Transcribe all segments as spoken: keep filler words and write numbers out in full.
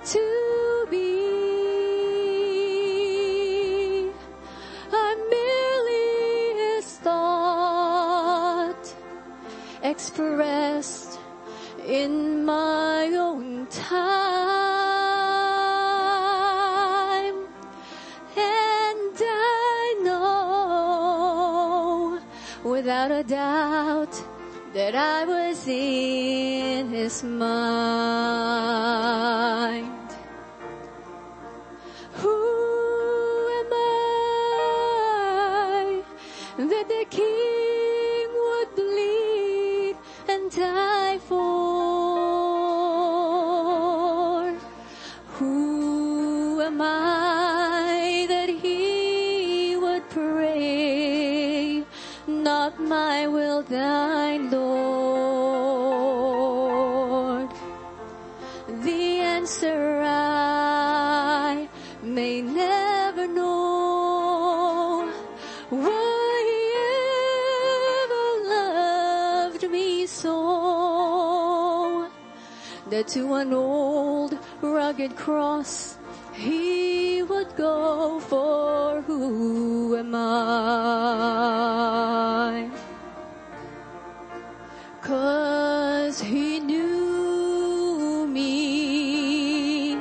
to be. I'm merely his thought, expressed in my own time. And I know without a doubt that I was in his mind. Who am I that the King would bleed and die for? Who am I that he would pray, not my will, thine, Lord? The answer I may never know. Why he ever loved me so, that to an old rugged cross he would go. For who am I? 'Cause he knew me,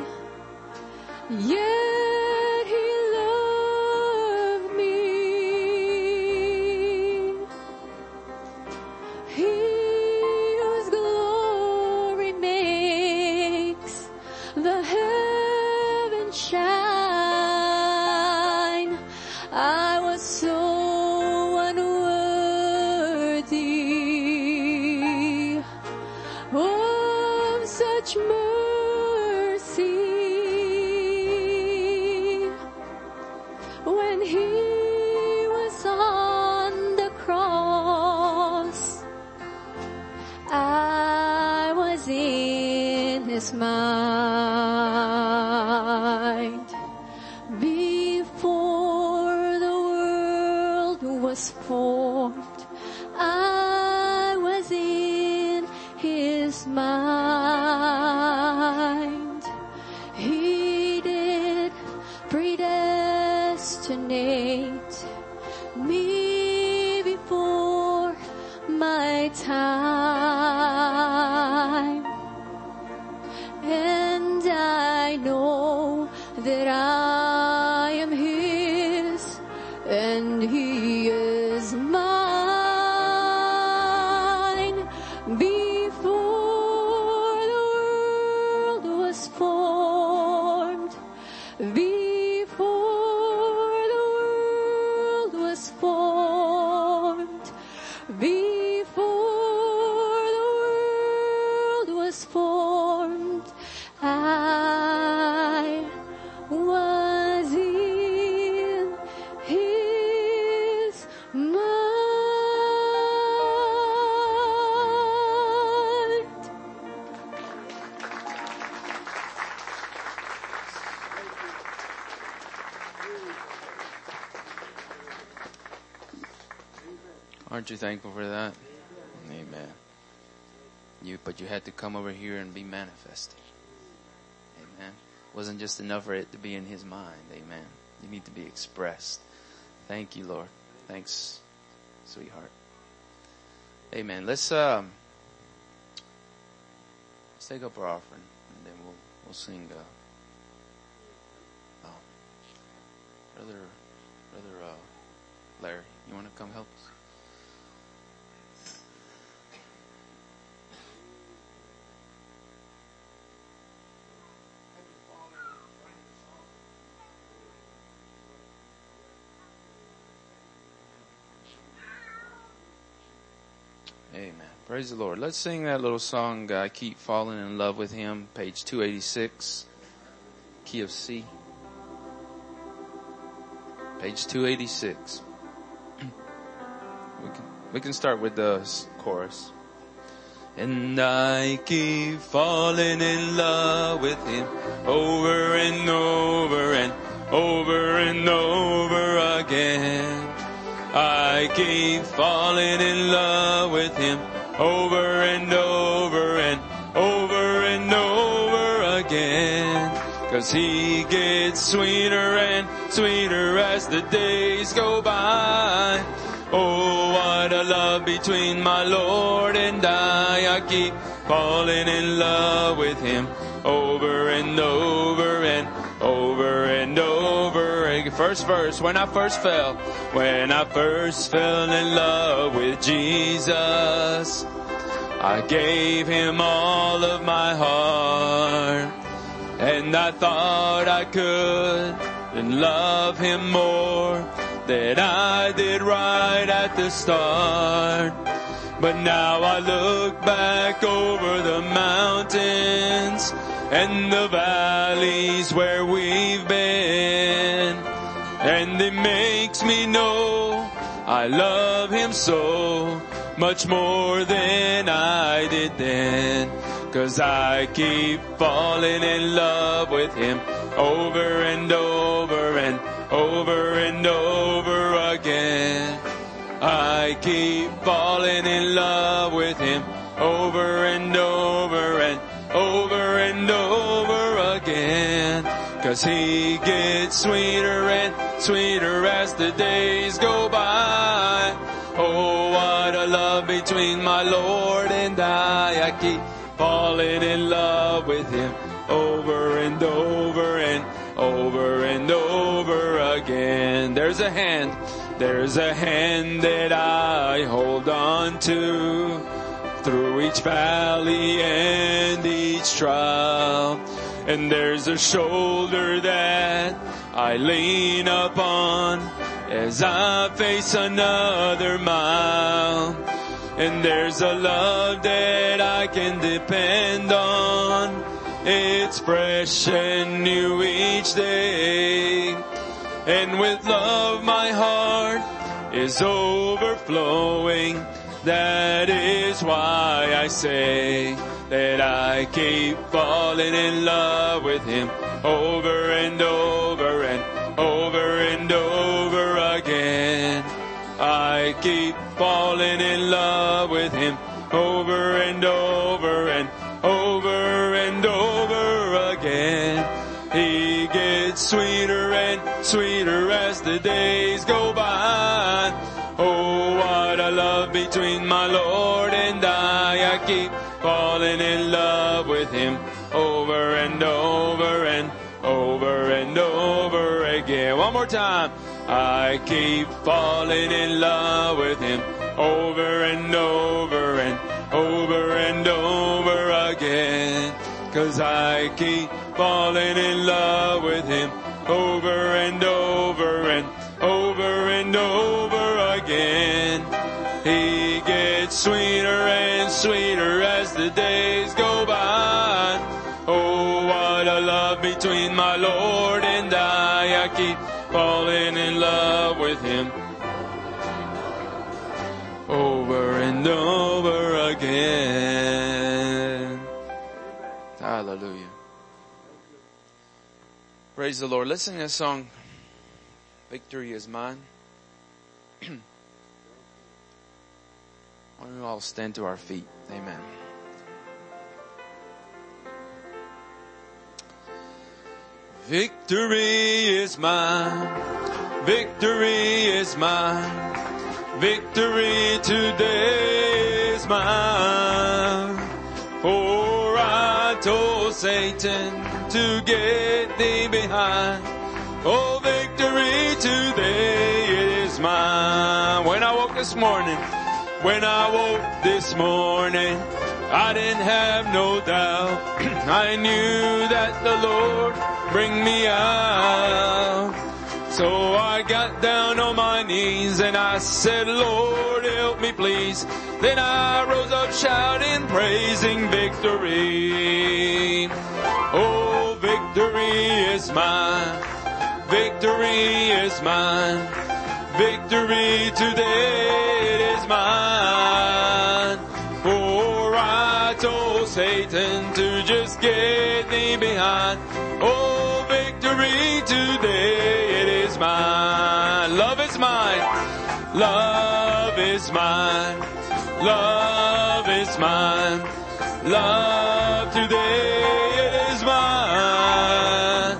yet he loved me. He whose glory makes the heavens shine. I was so unworthy of such mercy. When he was on the cross, I was in his mind. Before the world was formed, I was in his mind. He did predestinate me before my time. And I know that I am his and he is mine. Before the world was formed, before the world was formed, before the world was formed, I was in his mind. Aren't you thankful for that? Amen. You, but you had to come over here and be manifested. Amen. It wasn't just enough for it to be in his mind. Amen. You need to be expressed. Thank you, Lord. Thanks, sweetheart. Amen. Let's um, let's take up our offering, and then we'll we'll sing. Uh, oh, brother, brother uh, Larry, you want to come help us? Amen. Praise the Lord. Let's sing that little song, I Keep Falling in Love with Him, page two eighty-six, key of C. Page two eighty-six. We can, we can start with the chorus. And I keep falling in love with Him over and over and over and over again. I keep falling in love with Him over and over and over and over again. 'cause he gets sweeter and sweeter as the days go by. Oh, what a love between my Lord and I. I keep falling in love with him over and over and over and over again. First verse, when I first fell, when I first fell in love with Jesus, I gave him all of my heart, and I thought I could and love him more than I did right at the start. But now I look back over the mountains and the valleys where we've been, and it makes me know I love him so much more than I did then. 'Cause I keep falling in love with him over and over and over and over again. I keep falling in love with him over and over and over and over again. 'Cause he gets sweeter and sweeter as the days go by. Oh, what a love between my Lord and I. I keep falling in love with him over and over and over and over again. There's a hand, there's a hand that I hold on to through each valley and each trial. And there's a shoulder that I lean upon as I face another mile. And there's a love that I can depend on. It's fresh and new each day. And with love my heart is overflowing. That is why I say that I keep falling in love with him over and over and over and over again. I keep falling in love with him over and over and over and over again. He gets sweeter and sweeter as the days go by. Oh, what a love between my Lord and I. I keep falling in love with him over and over and over and over again. One more time. I keep falling in love with him over and over and over and over again. 'Cause I keep falling in love with him over and over and over and over again. He gets sweeter and sweeter as the days go by. Oh, what a love between my Lord and I. I keep falling in love with him over and over again. Hallelujah. Praise the Lord. Let's sing this song, Victory is Mine. Why don't we all stand to our feet? Amen. Victory is mine. Victory is mine. Victory today is mine. For I told Satan to get thee behind. Oh, victory today is mine. When I woke this morning, when I woke this morning, I didn't have no doubt. I knew that the Lord bring me out. So I got down on my knees and I said, Lord, help me please. Then I rose up shouting, praising victory. Oh, victory is mine. Victory is mine. Victory today it is mine. For I told Satan to just get thee behind. Oh, victory today it is mine. Love is mine. Love is mine. Love is mine. Love today it is mine.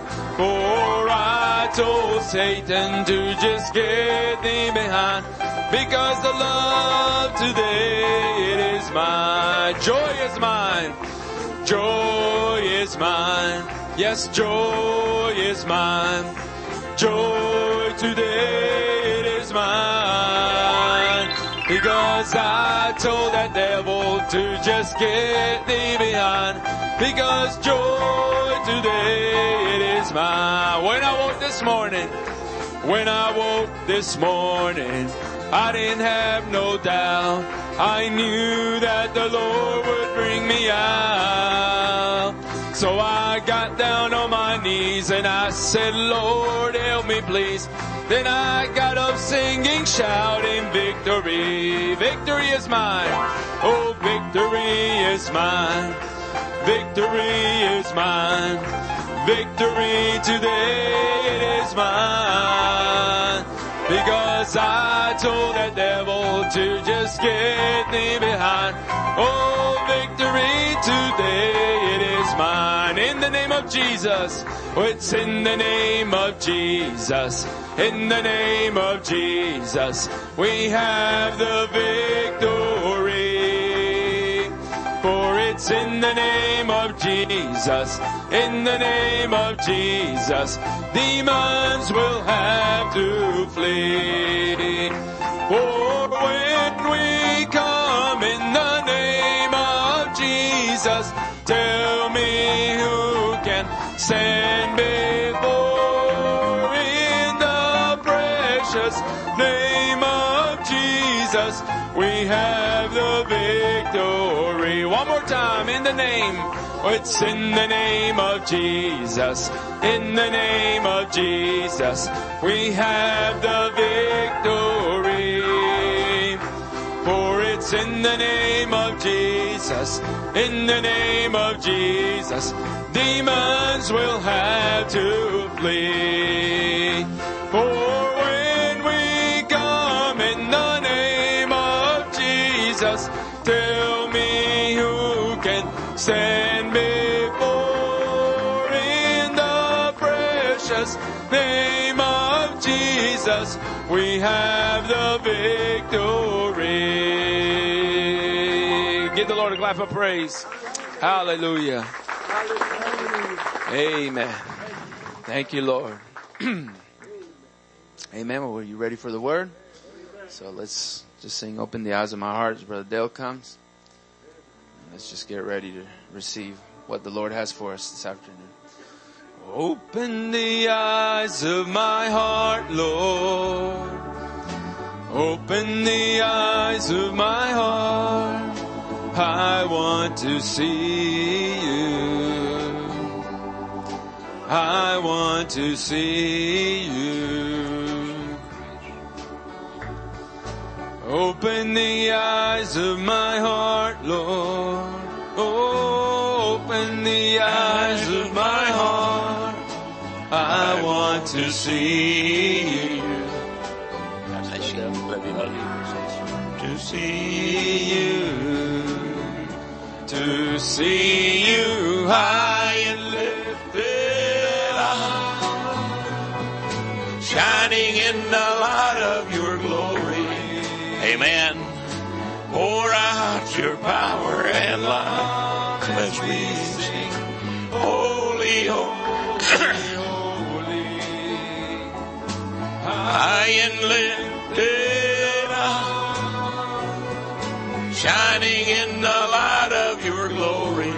told Satan to just get thee behind, because the love today, it is mine. Joy is mine. Joy is mine. Yes, joy is mine. Joy today, it is mine. Because I told that devil to just get thee behind, because joy today, it is mine. When I woke this morning, when I woke this morning, I didn't have no doubt. I knew that the Lord would bring me out. So I got down on my knees and I said, Lord, help me please. Then I got up singing, shouting, victory. Victory is mine. Oh, victory is mine. Victory is mine. Victory today, it is mine. Because I told that devil to just get thee behind. Oh, victory today, it is mine. In the name of Jesus. Oh, it's in the name of Jesus. In the name of Jesus, we have the victory. For it's in the name of Jesus, in the name of Jesus, demons will have to flee. For when we come in the name of Jesus, tell me who can stand before in the precious name of Jesus. We have the victory. One more time, in the name. It's in the name of Jesus. In the name of Jesus, we have the victory. For it's in the name of Jesus. In the name of Jesus, demons will have to flee. For when we come in the name of Jesus, tell me who can stand before in the precious name of Jesus. We have the victory. Give the Lord a clap of praise. Hallelujah. Hallelujah. Amen. Thank you, Lord. Amen. Well, are you ready for the word? So let's just sing Open the Eyes of My Heart as Brother Dale comes. Let's just get ready to receive what the Lord has for us this afternoon. Open the eyes of my heart, Lord. Open the eyes of my heart. I want to see you. I want to see you. Open the eyes of my heart, Lord. Oh, open the eyes of my heart. I want to see you. To see you. To see you high and lifted up, shining in the light of your glory. Amen. Pour out your power and light. Let's we sing, holy, holy, holy, high and lifted up, shining in the light of your glory.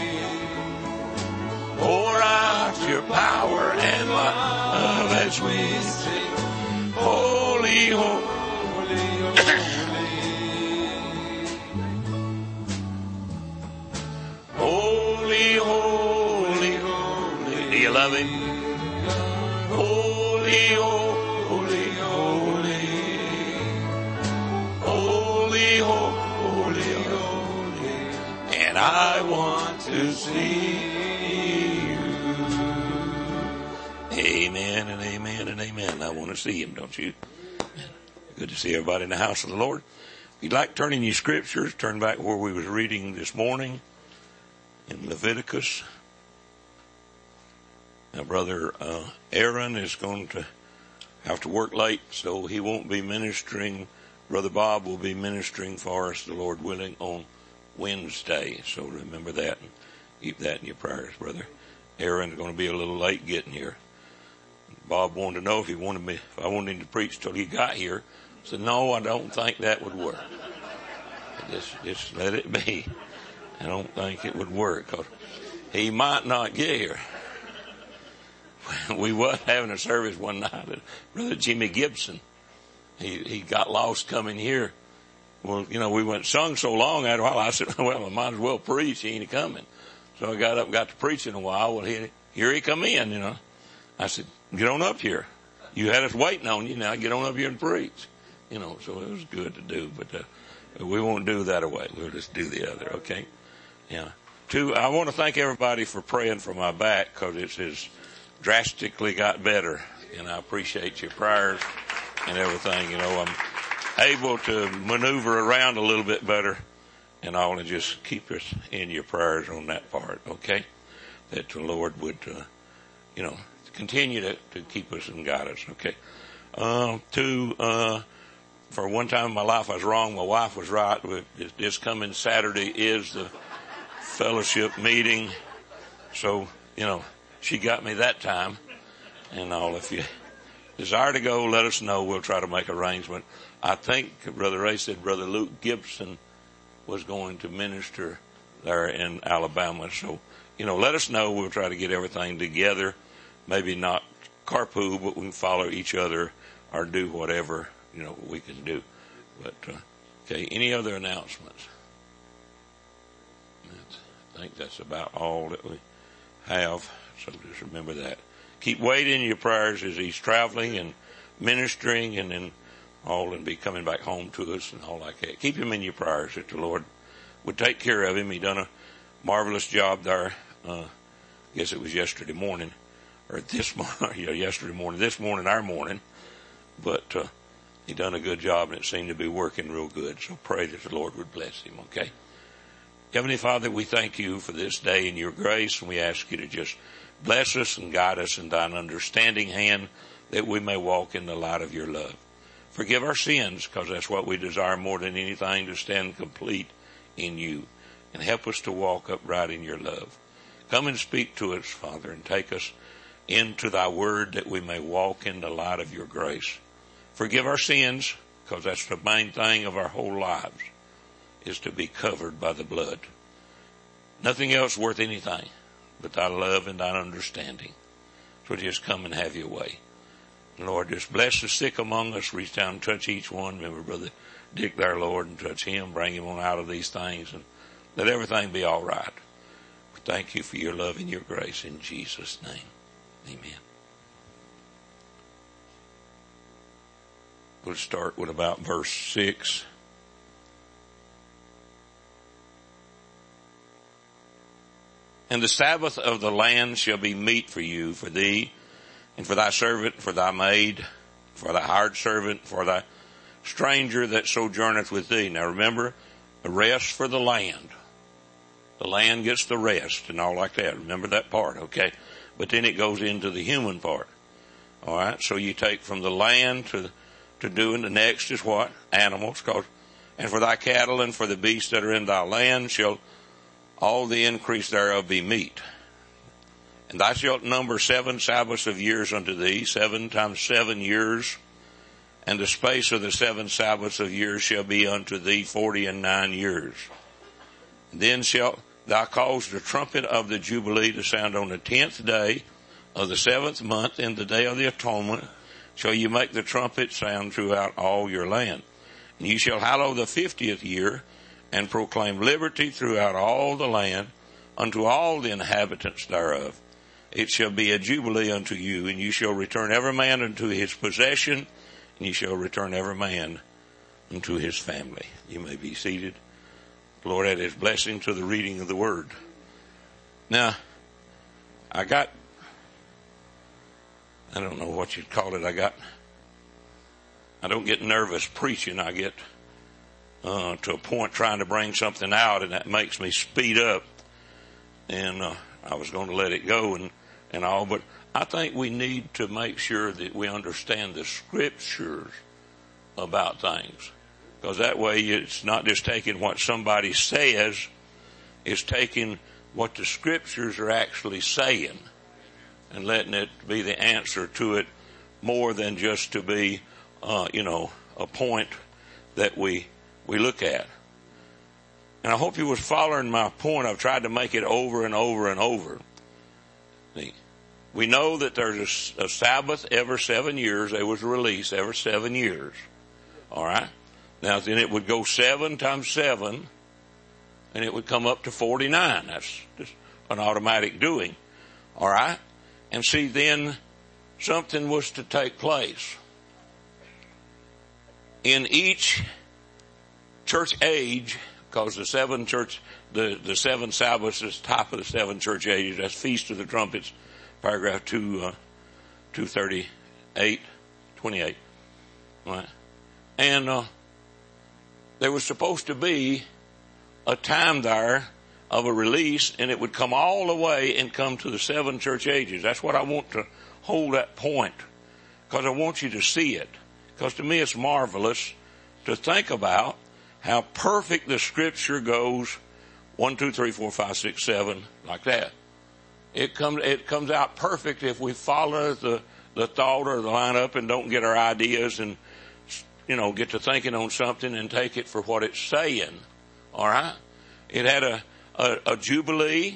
Pour out your power and love as we sing, holy, holy, holy. Holy, holy, holy. Do you love him? Holy, holy, holy. Holy, holy, holy. And I want to see you. Amen and amen and amen. I want to see him, don't you? Good to see everybody in the house of the Lord. If you'd like to turn in your scriptures, turn back where we was reading this morning in Leviticus. Now, Brother uh, Aaron is going to have to work late, so he won't be ministering. Brother Bob will be ministering for us, the Lord willing, on Wednesday. So remember that and keep that in your prayers, Brother. Aaron's going to be a little late getting here. Bob wanted to know if he wanted me, if I wanted him to preach till he got here. I said, no, I don't think that would work. Just, just let it be. I don't think it would work because he might not get here. We was having a service one night at Brother Jimmy Gibson. He, he got lost coming here. Well, you know, we went sung so long after a while. I said, well, I might as well preach. He ain't coming. So I got up and got to preaching a while. Well, he, here he come in, you know. I said, get on up here. You had us waiting on you. Now get on up here and preach. You know, so it was good to do. But uh, we won't do that away. We'll just do the other, okay? Yeah. Two, I want to thank everybody for praying for my back because it's has drastically got better. And I appreciate your prayers and everything. You know, I'm able to maneuver around a little bit better and all, and just keep us in your prayers on that part, okay? That the Lord would, uh, you know, continue to, to keep us and guide us, okay? Uh, two, uh, for one time in my life I was wrong. My wife was right. This coming Saturday is the fellowship meeting. So, you know, she got me that time and all. If you desire to go, let us know. We'll try to make arrangement. I think Brother Ray said Brother Luke Gibson was going to minister there in Alabama. So, you know, let us know. We'll try to get everything together. Maybe not carpool, but we can follow each other or do whatever, you know, we can do. But, uh, okay, any other announcements? That's, I think that's about all that we have. So just remember that. Keep waiting in your prayers as he's traveling and ministering and then all and be coming back home to us and all like that. Keep him in your prayers that the Lord would take care of him. He done a marvelous job there. Uh, I guess it was yesterday morning or this morning, yeah, yesterday morning, this morning, our morning. But, uh, he done a good job and it seemed to be working real good. So pray that the Lord would bless him. Okay. Heavenly Father, we thank you for this day and your grace, and we ask you to just bless us and guide us in thine understanding hand that we may walk in the light of your love. Forgive our sins, because that's what we desire more than anything, to stand complete in you, and help us to walk upright in your love. Come and speak to us, Father, and take us into thy word that we may walk in the light of your grace. Forgive our sins, because that's the main thing of our whole lives, is to be covered by the blood. Nothing else worth anything but thy love and thine understanding. So just come and have your way. Lord, just bless the sick among us. Reach down and touch each one. Remember Brother Dick there, Lord, and touch him. Bring him on out of these things and let everything be all right. We thank you for your love and your grace in Jesus' name. Amen. We'll start with about verse six. And the Sabbath of the land shall be meat for you, for thee, and for thy servant, for thy maid, for thy hired servant, for thy stranger that sojourneth with thee. Now remember, the rest for the land. The land gets the rest and all like that. Remember that part, okay? But then it goes into the human part. All right, so you take from the land to to doing the next is what? Animals. Cause, and for thy cattle and for the beasts that are in thy land shall all the increase thereof be meat. And thou shalt number seven Sabbaths of years unto thee, seven times seven years. And the space of the seven Sabbaths of years shall be unto thee forty and nine years. Then shalt thou cause the trumpet of the Jubilee to sound on the tenth day of the seventh month, in the day of the atonement, shall you make the trumpet sound throughout all your land. And you shall hallow the fiftieth year, and proclaim liberty throughout all the land unto all the inhabitants thereof. It shall be a jubilee unto you, and you shall return every man unto his possession, and you shall return every man unto his family. You may be seated. The Lord add his blessing to the reading of the word. Now, I got, I don't know what you'd call it, I got, I don't get nervous preaching, I get uh, to a point trying to bring something out, and that makes me speed up, and uh, I was going to let it go and, and all, but I think we need to make sure that we understand the scriptures about things. Because that way it's not just taking what somebody says, it's taking what the scriptures are actually saying and letting it be the answer to it more than just to be, uh, you know, a point that we, we look at. And I hope you was following my point. I've tried to make it over and over and over. We know that there's a, a Sabbath every seven years. There was a release every seven years. All right. Now then it would go seven times seven and it would come up to forty-nine. That's just an automatic doing. All right. And see, then something was to take place. In each church age, because the seven church, the, the seven Sabbaths is top of the seven church ages. That's Feast of the Trumpets, paragraph two, uh, two thirty-eight, twenty-eight. Right. And, uh, there was supposed to be a time there of a release, and it would come all the way and come to the seven church ages. That's what I want to hold that point, because I want you to see it. Because to me it's marvelous to think about how perfect the scripture goes, one, two, three, four, five, six, seven, like that. It comes, it comes out perfect if we follow the, the thought or the line up and don't get our ideas and, you know, get to thinking on something and take it for what it's saying. All right. It had a, a, a jubilee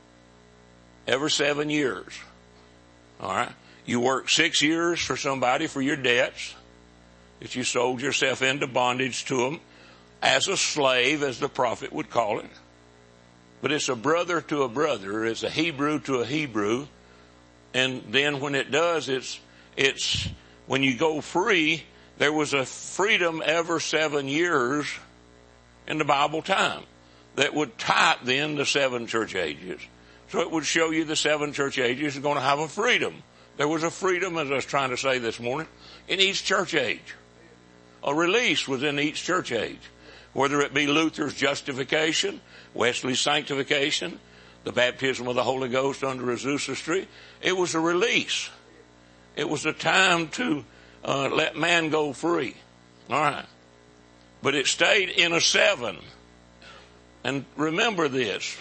every seven years. All right. You worked six years for somebody for your debts that you sold yourself into bondage to them as a slave, as the prophet would call it. But it's a brother to a brother. It's a Hebrew to a Hebrew. And then when it does, it's, it's, when you go free, there was a freedom every seven years in the Bible time that would tie then the seven church ages. So it would show you the seven church ages are going to have a freedom. There was a freedom, as I was trying to say this morning, in each church age. A release was in each church age. Whether it be Luther's justification, Wesley's sanctification, the baptism of the Holy Ghost under Azusa Street, it was a release. It was a time to uh, let man go free. All right. But it stayed in a seven. And remember this.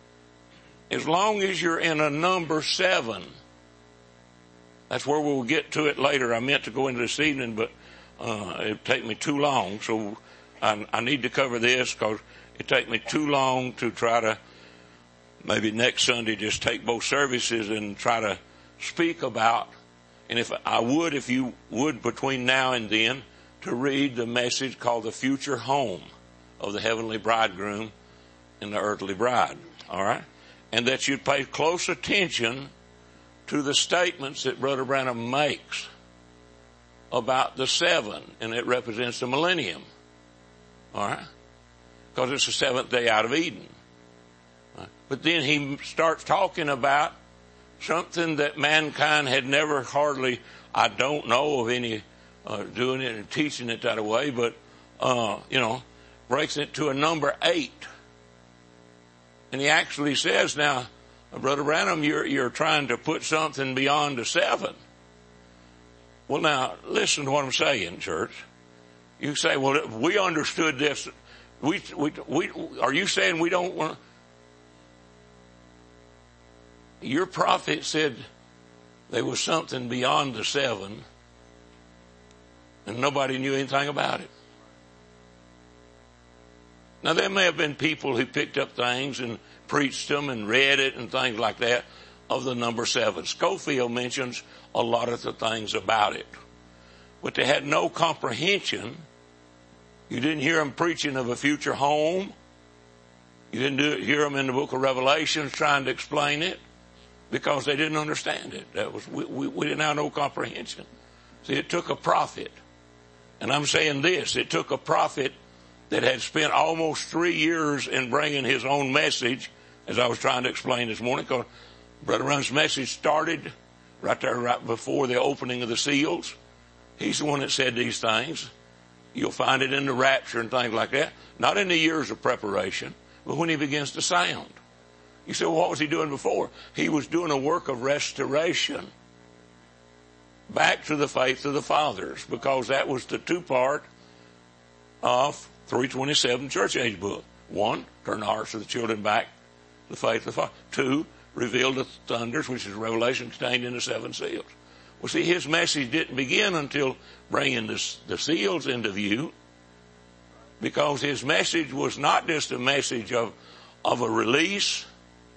As long as you're in a number seven, that's where we'll get to it later. I meant to go into this evening, but uh, it'd take me too long. So I, I need to cover this because it'd take me too long to try to maybe next Sunday just take both services and try to speak about. And if I would, if you would, between now and then, to read the message called The Future Home of the Heavenly Bridegroom and the Earthly Bride. All right? And that you'd pay close attention to the statements that Brother Branham makes about the seven, and it represents the millennium. All right? Because it's the seventh day out of Eden. Right? But then he starts talking about something that mankind had never hardly, I don't know of any uh, doing it and teaching it that way, but, uh, you know, breaks it to a number eight. And he actually says, now, Brother Branham, you're, you're trying to put something beyond the seven. Well, now, listen to what I'm saying, church. You say, well, we understood this. We, we, we, are you saying we don't want to? Your prophet said there was something beyond the seven, and nobody knew anything about it. Now, there may have been people who picked up things and preached them and read it and things like that of the number seven. Scofield mentions a lot of the things about it. But they had no comprehension. You didn't hear them preaching of a future home. You didn't do, hear them in the book of Revelation trying to explain it because they didn't understand it. That was we, we, we didn't have no comprehension. See, it took a prophet. And I'm saying this, it took a prophet that had spent almost three years in bringing his own message, as I was trying to explain this morning, because Brother Branham's message started right there, right before the opening of the seals. He's the one that said these things. You'll find it in the rapture and things like that. Not in the years of preparation, but when he begins to sound. You say, well, what was he doing before? He was doing a work of restoration back to the faith of the fathers, because that was the two part of three twenty-seven church age book. One, turn the hearts of the children back to the faith of the father. Two, reveal the thunders, which is revelation contained in the seven seals. Well, see, his message didn't begin until bringing the, the seals into view, because his message was not just a message of, of a release.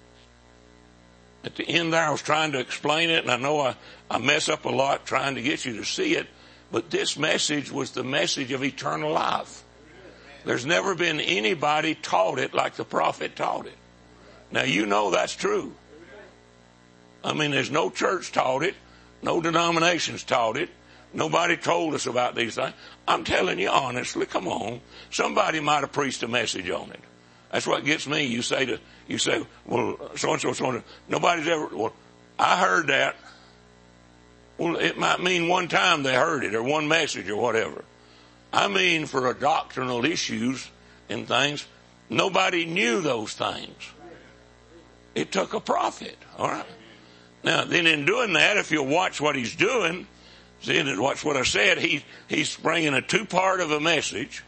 At the end there, I was trying to explain it, and I know I, I mess up a lot trying to get you to see it, but this message was the message of eternal life. There's never been anybody taught it like the prophet taught it. Now, you know that's true. I mean, there's no church taught it. No denominations taught it. Nobody told us about these things. I'm telling you honestly, come on. Somebody might have preached a message on it. That's what gets me. You say to, you say, well, so-and-so, so-and-so. Nobody's ever, well, I heard that. Well, it might mean one time they heard it or one message or whatever. I mean, for doctrinal issues and things, nobody knew those things. It took a prophet, all right? Now, then in doing that, if you'll watch what he's doing, see, and watch what I said, he, he's bringing a two-part of a message.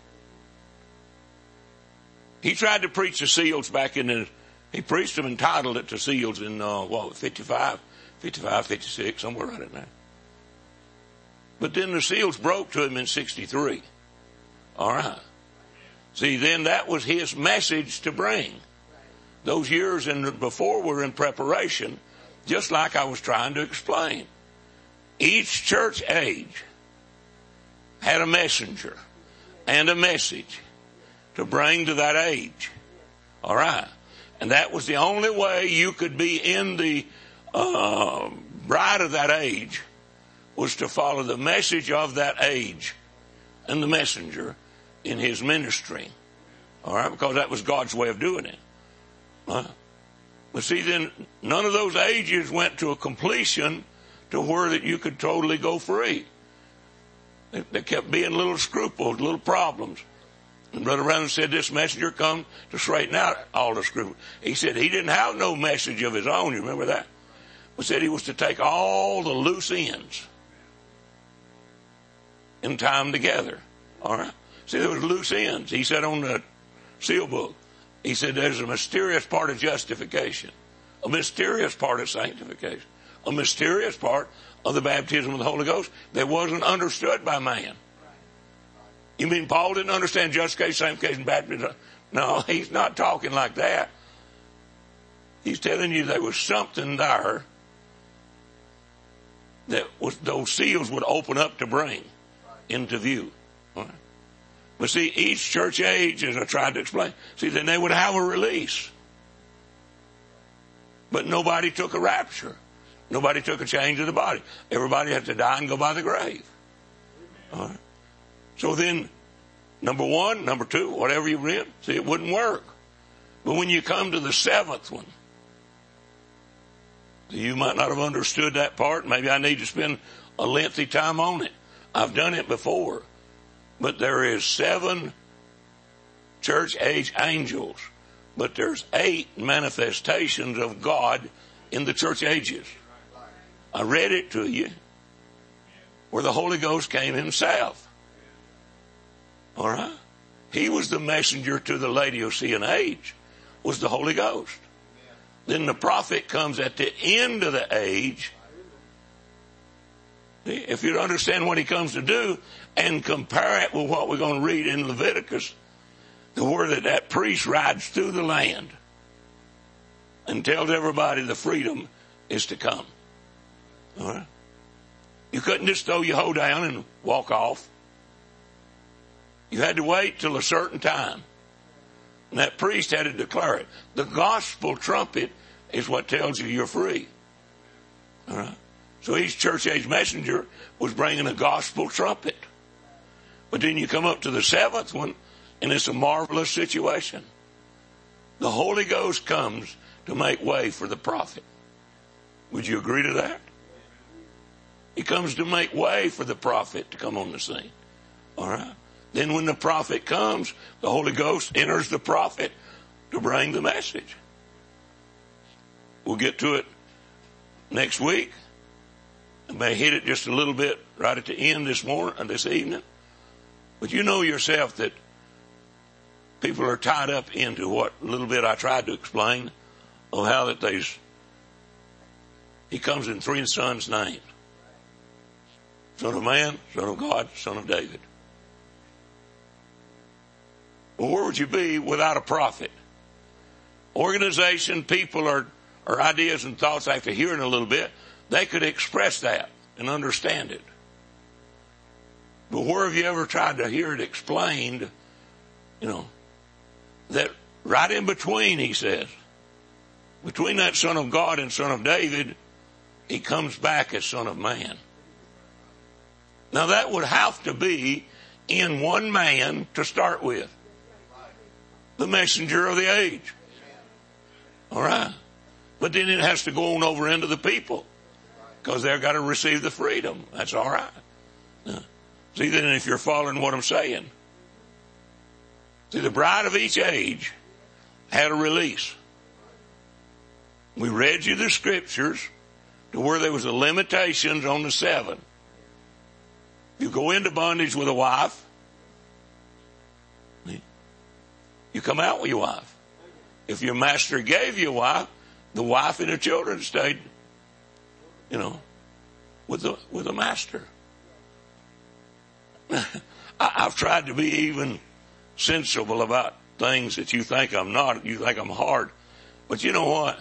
He tried to preach the seals back in the, he preached them and titled it to seals in, uh, what, fifty-five, fifty-five, fifty-six, somewhere right in there. But then the seals broke to him in sixty-three. All right. See, then that was his message to bring. Those years in, before were in preparation, just like I was trying to explain. Each church age had a messenger and a message to bring to that age. All right. And that was the only way you could be in the uh, bride of that age, was to follow the message of that age and the messenger in his ministry. All right, because that was God's way of doing it. Uh, but see, then none of those ages went to a completion to where that you could totally go free. They, they kept being little scruples, little problems. And Brother Brown said this messenger come to straighten out all the scruples. He said he didn't have no message of his own. You remember that? He said he was to take all the loose ends and tie them together. All right. See, there was loose ends. He said on the seal book, he said there's a mysterious part of justification, a mysterious part of sanctification, a mysterious part of the baptism of the Holy Ghost that wasn't understood by man. You mean Paul didn't understand justification, sanctification, baptism? No, he's not talking like that. He's telling you there was something there that was, those seals would open up to bring into view. All right. But see, each church age, as I tried to explain, see, then they would have a release. But nobody took a rapture. Nobody took a change of the body. Everybody had to die and go by the grave. All right. So then, number one, number two, whatever you read, see, it wouldn't work. But when you come to the seventh one, you might not have understood that part. Maybe I need to spend a lengthy time on it. I've done it before. But there is seven church age angels. But there's eight manifestations of God in the church ages. I read it to you where the Holy Ghost came himself. All right? He was the messenger to the Laodicean age, was the Holy Ghost. Then the prophet comes at the end of the age. If you understand what he comes to do and compare it with what we're going to read in Leviticus, the word that that priest rides through the land and tells everybody the freedom is to come. All right? You couldn't just throw your hoe down and walk off. You had to wait till a certain time. And that priest had to declare it. The gospel trumpet is what tells you you're free. All right? So each church age messenger was bringing a gospel trumpet. But then you come up to the seventh one, and it's a marvelous situation. The Holy Ghost comes to make way for the prophet. Would you agree to that? He comes to make way for the prophet to come on the scene. All right? Then when the prophet comes, the Holy Ghost enters the prophet to bring the message. We'll get to it next week. I may hit it just a little bit right at the end this morning and this evening. But you know yourself that people are tied up into what little bit I tried to explain of how that there's, he comes in three sons' names. Son of man, son of God, son of David. Well, where would you be without a prophet? Organization, people, or, or ideas and thoughts after hearing a little bit, they could express that and understand it. But where have you ever tried to hear it explained, you know, that right in between, he says, between that son of God and son of David, he comes back as son of man. Now that would have to be in one man to start with. The messenger of the age. All right. But then it has to go on over into the people because they've got to receive the freedom. That's all right. Yeah. See, then if you're following what I'm saying. See, the bride of each age had a release. We read you the scriptures to where there was the limitations on the seven. You go into bondage with a wife, you come out with your wife. If your master gave you a wife, the wife and the children stayed, you know, with the, with the master. I, I've tried to be even sensible about things that you think I'm not. You think I'm hard. But you know what?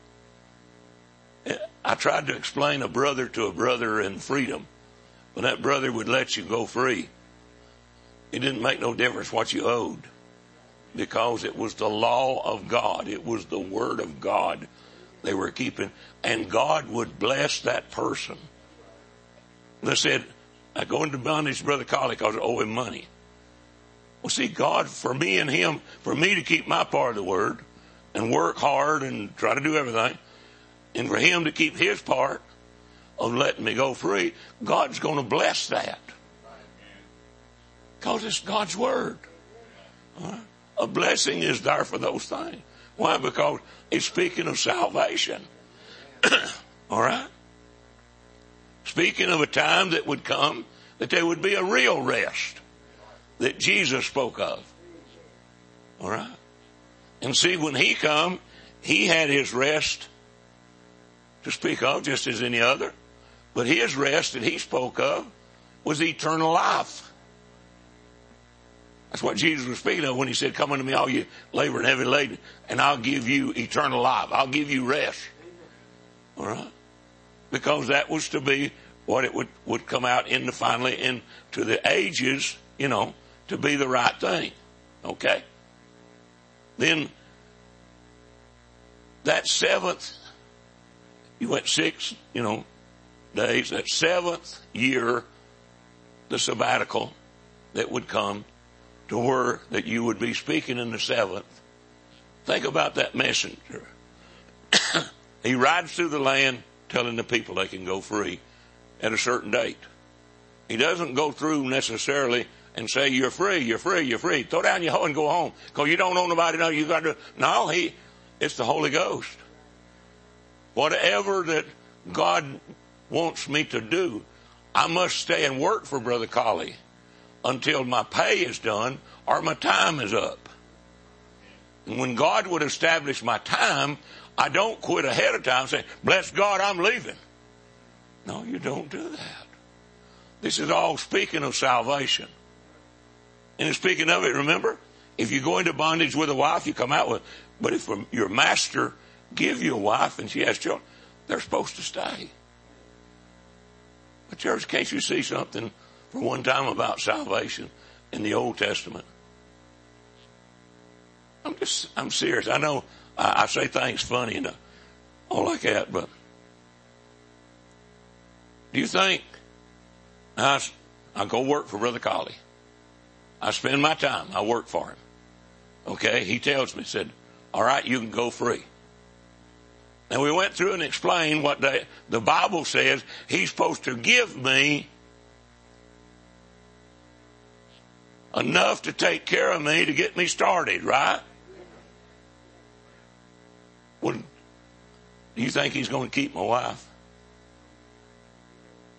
I tried to explain a brother to a brother in freedom. When that brother would let you go free, it didn't make no difference what you owed because it was the law of God. It was the word of God they were keeping, and God would bless that person. They said, I go into bondage, Brother Colley, because I owe him money. Well, see, God, for me and him, for me to keep my part of the word and work hard and try to do everything, and for him to keep his part of letting me go free, God's going to bless that. Because it's God's word. Right? A blessing is there for those things. Why? Because it's speaking of salvation. All right? Speaking of a time that would come that there would be a real rest that Jesus spoke of. All right? And see, when he come, he had his rest to speak of just as any other. But his rest that he spoke of was eternal life. That's what Jesus was speaking of when he said, come unto me all you labor and heavy laden, and I'll give you eternal life. I'll give you rest. All right? Because that was to be what it would, would come out into finally into the ages, you know, to be the right thing. Okay? Then that seventh, you went six, you know, days, that seventh year, the sabbatical that would come to where that you would be speaking in the seventh. Think about that messenger. He rides through the land telling the people they can go free at a certain date. He doesn't go through necessarily and say, you're free, you're free, you're free. Throw down your hoe and go home. Because you don't owe nobody, no, you got to. No, he, it's the Holy Ghost. Whatever that God wants me to do, I must stay and work for Brother Colley until my pay is done or my time is up. And when God would establish my time, I don't quit ahead of time and say, bless God, I'm leaving. No, you don't do that. This is all speaking of salvation. And in speaking of it, remember, if you go into bondage with a wife, you come out with, but if your master give you a wife and she has children, they're supposed to stay. But church, can't you see something for one time about salvation in the Old Testament? I'm just, I'm serious. I know I, I say things funny and all like that, but do you think I, I go work for Brother Colley? I spend my time. I work for him. Okay. He tells me, said, all right, you can go free. And we went through and explained what they, the Bible says he's supposed to give me enough to take care of me to get me started, right? Well, do you think he's going to keep my wife?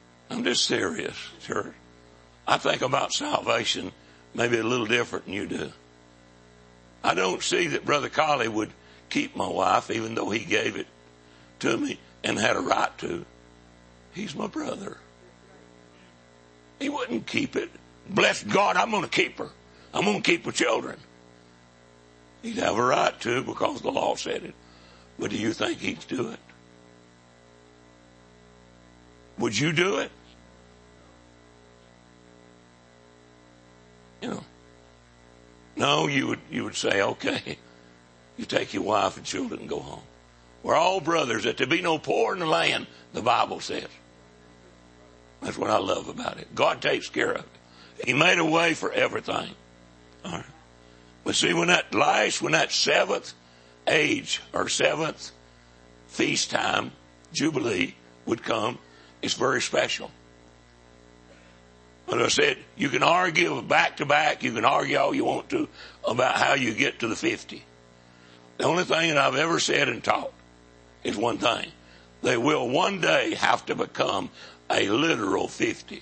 just serious, church. I think about salvation maybe a little different than you do. I don't see that Brother Collie would keep my wife, even though he gave it to me and had a right to. He's my brother. He wouldn't keep it. Bless God, I'm going to keep her. I'm going to keep her children. He'd have a right to because the law said it. But do you think he'd do it? Would you do it? You know. No, you would, you would say, okay, you take your wife and children and go home. We're all brothers, that there be no poor in the land, the Bible says. That's what I love about it. God takes care of it. He made a way for everything. All right. But see, when that last, when that seventh age or seventh feast time, Jubilee, would come, it's very special. As I said, you can argue back to back, you can argue all you want to about how you get to the fifty. The only thing that I've ever said and taught is one thing. They will one day have to become a literal fifty.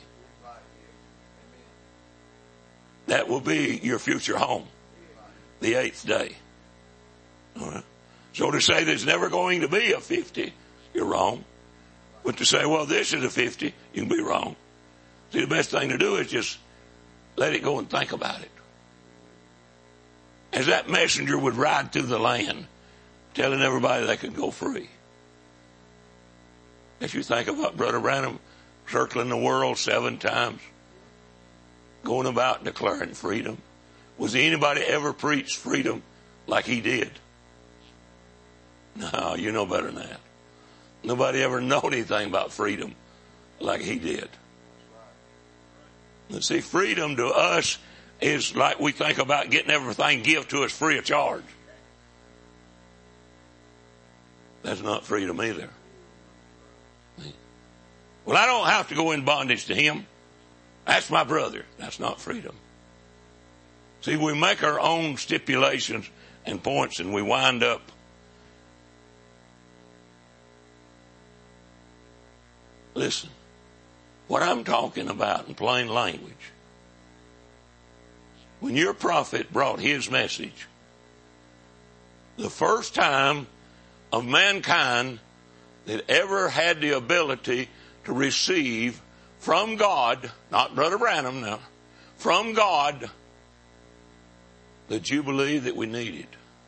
That will be your future home. The eighth day. All right. So to say there's never going to be a fifty, you're wrong. But to say, well, this is a fifty, you can be wrong. See, the best thing to do is just let it go and think about it. As that messenger would ride through the land, telling everybody they could go free. If you think about Brother Branham circling the world seven times, going about declaring freedom. Was anybody ever preached freedom like he did? No, you know better than that. Nobody ever know anything about freedom like he did. And see, freedom to us is like we think about getting everything given to us free of charge. That's not freedom either. Well, I don't have to go in bondage to him. That's my brother. That's not freedom. See, we make our own stipulations and points and we wind up. Listen, what I'm talking about in plain language, when your prophet brought his message, the first time of mankind that ever had the ability to receive from God, not Brother Branham now, from God, the Jubilee that we needed.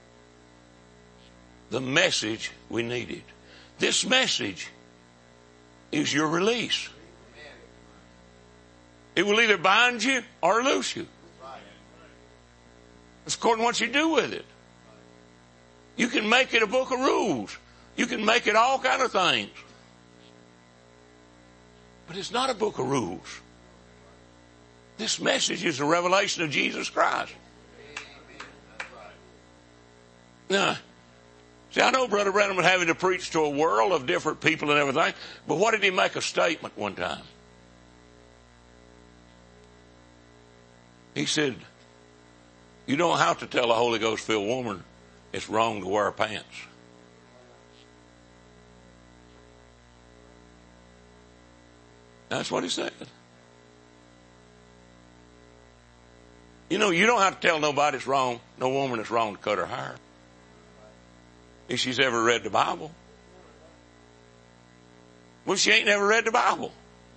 The message we needed. This message is your release. It will either bind you or loose you. It's according to what you do with it. You can make it a book of rules. You can make it all kind of things. But it's not a book of rules. This message is a revelation of Jesus Christ. Now, see, I know Brother Branham was having to preach to a world of different people and everything, but what did he make a statement one time? He said, you don't have to tell a Holy Ghost filled woman it's wrong to wear pants. That's what he said. You know, you don't have to tell nobody it's wrong, no woman it's wrong to cut her hair. If she's ever read the Bible. Well, she ain't never read the Bible.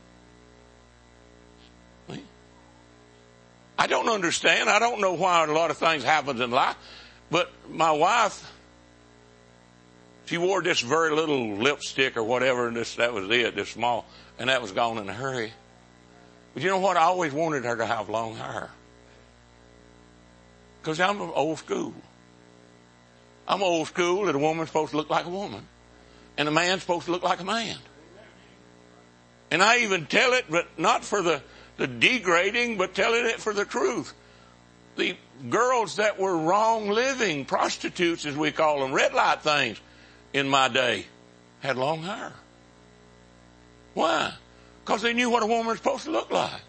I don't understand. I don't know why a lot of things happen in life. But my wife, she wore this very little lipstick or whatever, and this, that was it, this small, and that was gone in a hurry. But you know what? I always wanted her to have long hair. Because I'm old school. I'm old school that a woman's supposed to look like a woman. And a man's supposed to look like a man. And I even tell it, but not for the, the degrading, but telling it for the truth. The girls that were wrong living, prostitutes as we call them, red light things in my day, had long hair. Why? Because they knew what a woman was supposed to look like.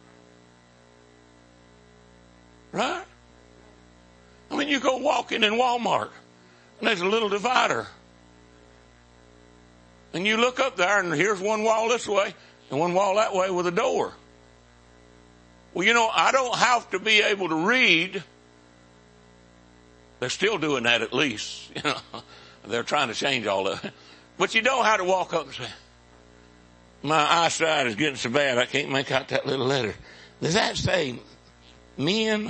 Right? I mean, you go walking in Walmart, and there's a little divider. And you look up there, and here's one wall this way, and one wall that way with a door. Well, you know, I don't have to be able to read. They're still doing that at least. You know, they're trying to change all of it. But you don't have to walk up and say, my eyesight is getting so bad I can't make out that little letter. Does that say men?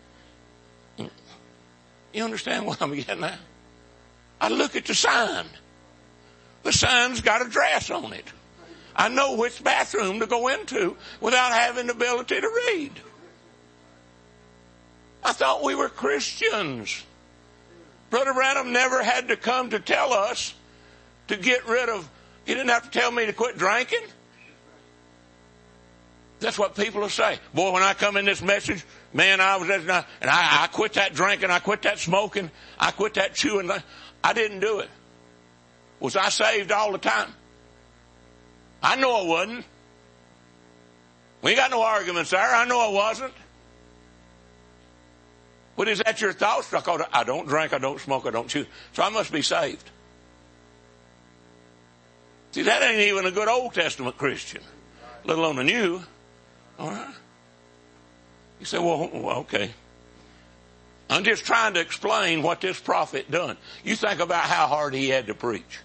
You understand what I'm getting at? I look at the sign. The sign's got a dress on it. I know which bathroom to go into without having the ability to read. I thought we were Christians. Brother Branham never had to come to tell us to get rid of, he didn't have to tell me to quit drinking. That's what people will say. Boy, when I come in this message, man, I was, and I, I quit that drinking, I quit that smoking, I quit that chewing. I didn't do it. Was I saved all the time? I know I wasn't. We ain't got no arguments there. I know I wasn't. But is that your thoughts? I don't drink, I don't smoke, I don't chew. So I must be saved. See, that ain't even a good Old Testament Christian, let alone a new. All right. You say, well, okay. I'm just trying to explain what this prophet done. You think about how hard he had to preach.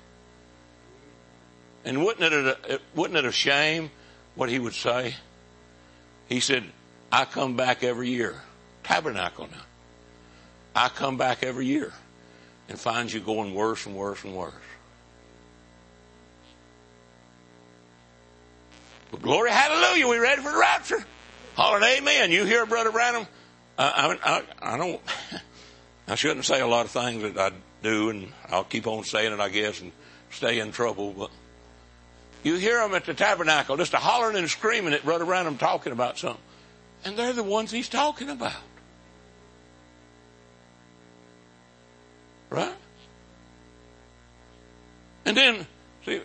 And wouldn't it, a, wouldn't it a shame what he would say? He said, I come back every year. Tabernacle now. I come back every year and find you going worse and worse and worse. But glory, hallelujah, we ready for the rapture. Holler, amen. You hear Brother Branham? Uh, I, I, I don't, I shouldn't say a lot of things that I do, and I'll keep on saying it, I guess, and stay in trouble. But you hear them at the tabernacle, just a hollering and screaming at Brother Branham talking about something. And they're the ones he's talking about. Right? And then, see,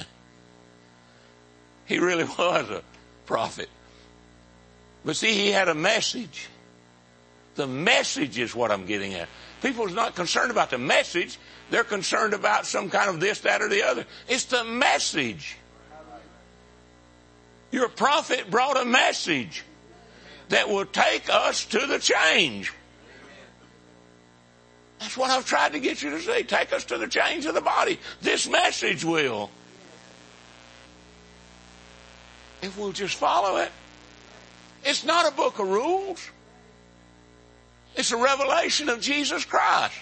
he really was a prophet. But see, he had a message. The message is what I'm getting at. People are not concerned about the message. They're concerned about some kind of this, that, or the other. It's the message. Your prophet brought a message that will take us to the change. That's what I've tried to get you to see. Take us to the change of the body. This message will. If we'll just follow it. It's not a book of rules. It's a revelation of Jesus Christ.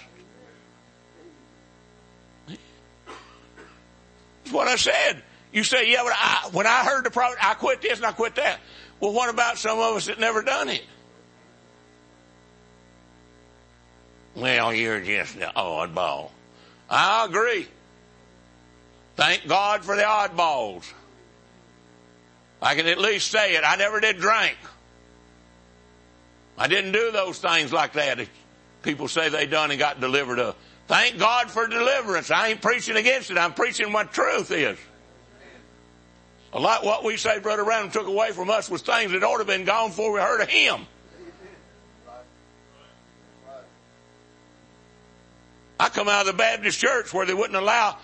That's what I said. You say, yeah, but I, when I heard the prophet, I quit this and I quit that. Well, what about some of us that never done it? Well, you're just the oddball. I agree. Thank God for the oddballs. I can at least say it. I never did drink. I didn't do those things like that. People say they done and got delivered of. Thank God for deliverance. I ain't preaching against it. I'm preaching what truth is. A lot what we say Brother Branham took away from us was things that ought to have been gone before we heard of him. I come out of the Baptist church where they wouldn't allow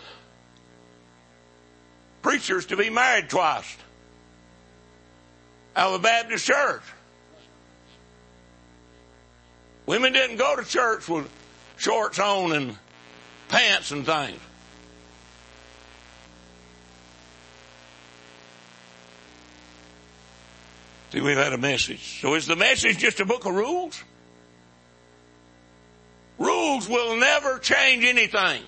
preachers to be married twice. Out of the Baptist church. Women didn't go to church with shorts on and pants and things. See, we've had a message. So is the message just a book of rules? Rules will never change anything.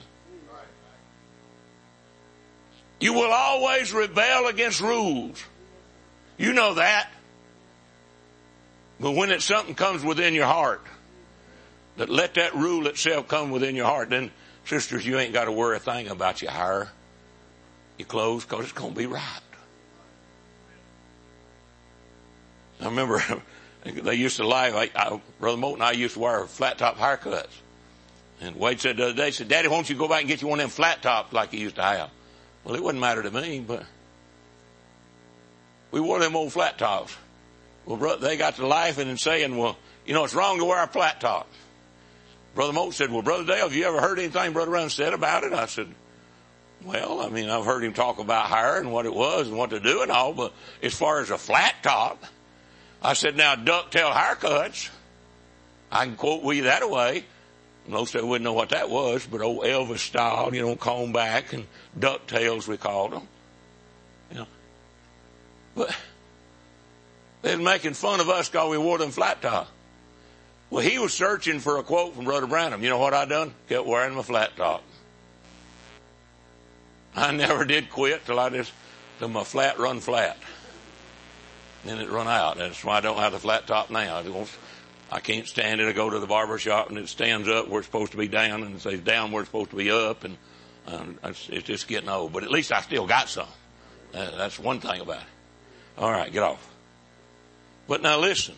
You will always rebel against rules. You know that. But when it's something comes within your heart, that let that rule itself come within your heart, then, sisters, you ain't got to worry a thing about your hair, your clothes, because it's going to be right. I remember they used to laugh. I, I, Brother Moulton and I used to wear flat top haircuts. And Wade said the other day, he said, Daddy, won't you go back and get you one of them flat tops like you used to have? Well, it wouldn't matter to me, but we wore them old flat tops. Well, brother, they got to laughing and saying, well, you know, it's wrong to wear a flat top. Brother Moulton said, well, Brother Dale, have you ever heard anything Brother Brown said about it? I said, Well, I mean, I've heard him talk about hire and what it was and what to do and all, but as far as a flat top, I said, now ducktail haircuts, I can quote with you that away. Most of you wouldn't know what that was, but old Elvis style, you know, comb back and ducktails we called them. You know. But they was making fun of us because we wore them flat top. Well, he was searching for a quote from Brother Branham. You know what I done? Kept wearing my flat top. I never did quit till I just, till my flat run flat. Then it run out. That's why I don't have the flat top now. I don't, I can't stand it. I go to the barber shop and it stands up where it's supposed to be down and it says down where it's supposed to be up, and um, it's, it's just getting old. But at least I still got some. Uh, that's one thing about it. All right, get off. But now listen.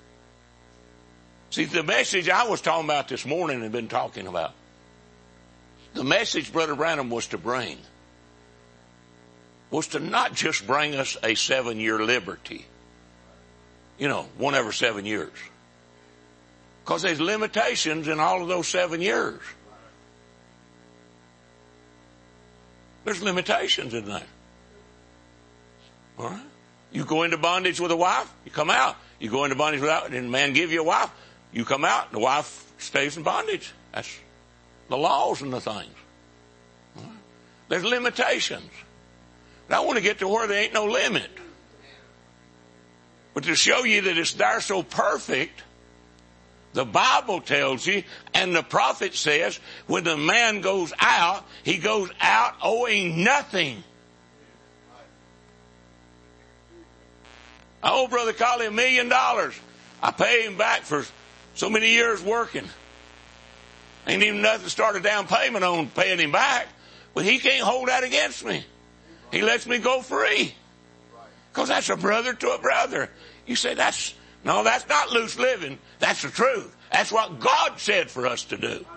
See, the message I was talking about this morning and been talking about, the message Brother Branham was to bring was to not just bring us a seven-year liberty. You know, one every seven years. Because there's limitations in all of those seven years. There's limitations in there. All right? You go into bondage with a wife, you come out. You go into bondage without, and the man give you a wife, you come out, and the wife stays in bondage. That's the laws and the things. All right? There's limitations. But I want to get to where there ain't no limit. But to show you that it's there so perfect, the Bible tells you, and the prophet says, when the man goes out, he goes out owing nothing. I owe Brother Collie a million dollars. I pay him back for so many years working. Ain't even nothing to start a down payment on paying him back. But he can't hold that against me. He lets me go free. Because that's a brother to a brother. You say that's, no, that's not loose living. That's the truth. That's what God said for us to do.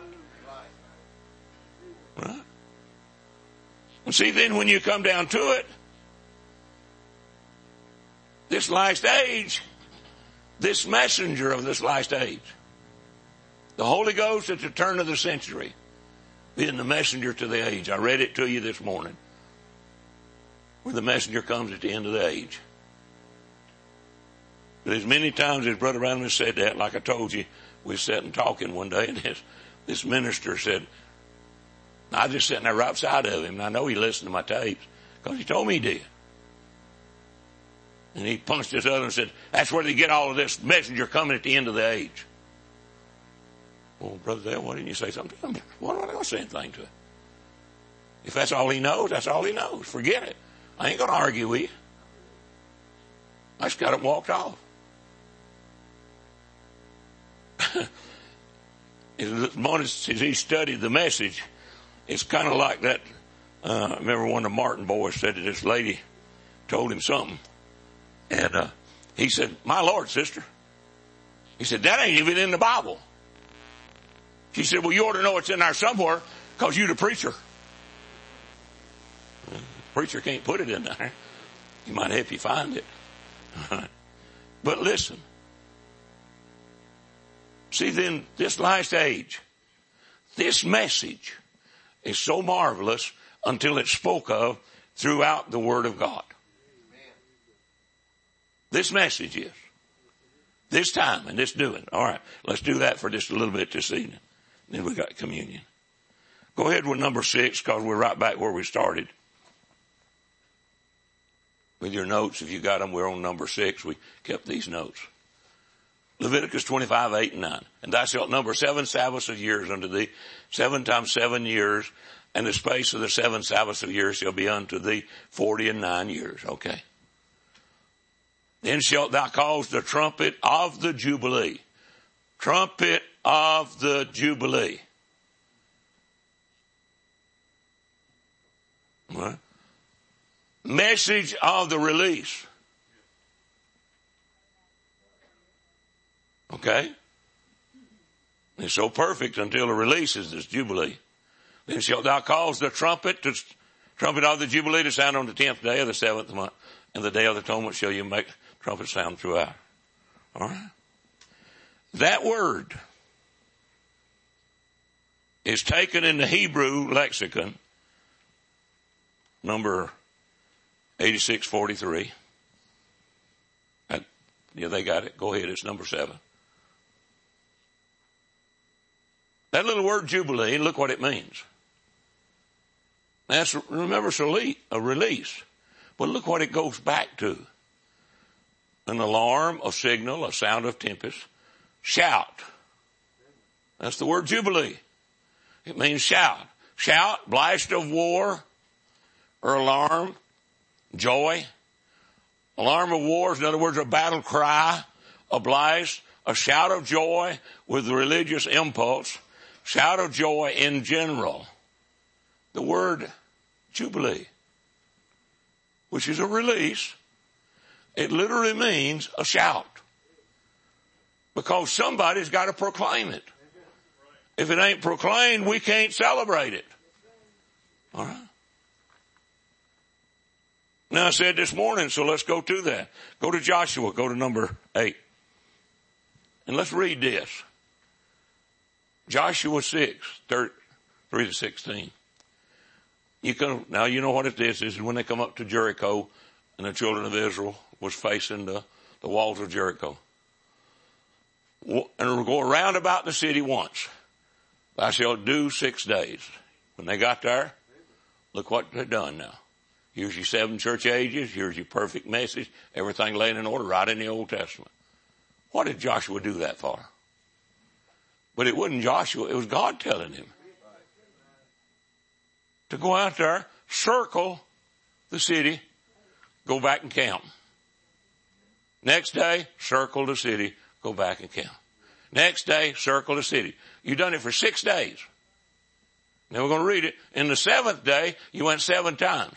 Right? And see, then when you come down to it, this last age, this messenger of this last age, the Holy Ghost at the turn of the century, being the messenger to the age. I read it to you this morning, where the messenger comes at the end of the age. But as many times as Brother Branham has said that, like I told you, we sat and talking one day, and this, this minister said, I was just sitting there right beside of him, and I know he listened to my tapes, because he told me he did. And he punched his other and said, that's where they get all of this messenger coming at the end of the age. Well, Brother Dale, why didn't you say something to him? Why don't I go say anything to him? If that's all he knows, that's all he knows. Forget it. I ain't going to argue with you. I just got up and walked off. As he studied the message, it's kind of like that. Uh, I remember one of the Martin boys said that this lady told him something. And uh, he said, my Lord, sister. He said, that ain't even in the Bible. She said, well, you ought to know it's in there somewhere because you're the preacher. The preacher can't put it in there. He might help you find it. But listen. See, then, this last age, this message is so marvelous until it's spoke of throughout the Word of God. This message is. This time and this doing. All right, let's do that for just a little bit this evening. Then we got communion. Go ahead with number six, because we're right back where we started. With your notes, if you got them, we're on number six. We kept these notes. Leviticus twenty-five, eight and nine. And thou shalt number seven Sabbaths of years unto thee, seven times seven years, and the space of the seven Sabbaths of years shall be unto thee forty and nine years. Okay. Then shalt thou cause the trumpet of the Jubilee. Trumpet of the Jubilee. Right. Message of the release. Okay? It's so perfect until the release is this Jubilee. Then shalt thou cause the trumpet to trumpet of the Jubilee to sound on the tenth day of the seventh month, and the day of the atonement shall you make trumpet sound throughout. All right? That word is taken in the Hebrew lexicon number eighty-six forty-three. And, yeah, they got it. Go ahead. It's number seven. That little word Jubilee, look what it means. That's, remember, it's a release. But look what it goes back to. An alarm, a signal, a sound of tempest. Shout. That's the word Jubilee. It means shout. Shout, blast of war, or alarm, joy. Alarm of war is, in other words, a battle cry, a blast, a shout of joy with religious impulse. Shout of joy in general. The word Jubilee, which is a release, it literally means a shout. Because somebody's got to proclaim it. If it ain't proclaimed, we can't celebrate it. All right? Now I said this morning, so let's go to that. Go to Joshua, go to number eight. And let's read this. Joshua six, three to sixteen. You can, now you know what it is. This is when they come up to Jericho and the children of Israel was facing the, the walls of Jericho. And we'll go around about the city once. I shall do six days. When they got there, look what they've done now. Here's your seven church ages. Here's your perfect message. Everything laid in order right in the Old Testament. What did Joshua do that for? But it wasn't Joshua. It was God telling him to go out there, circle the city, go back and camp. Next day, circle the city, go back and camp. Next day, circle the city. You've done it for six days. Now we're going to read it. In the seventh day, you went seven times.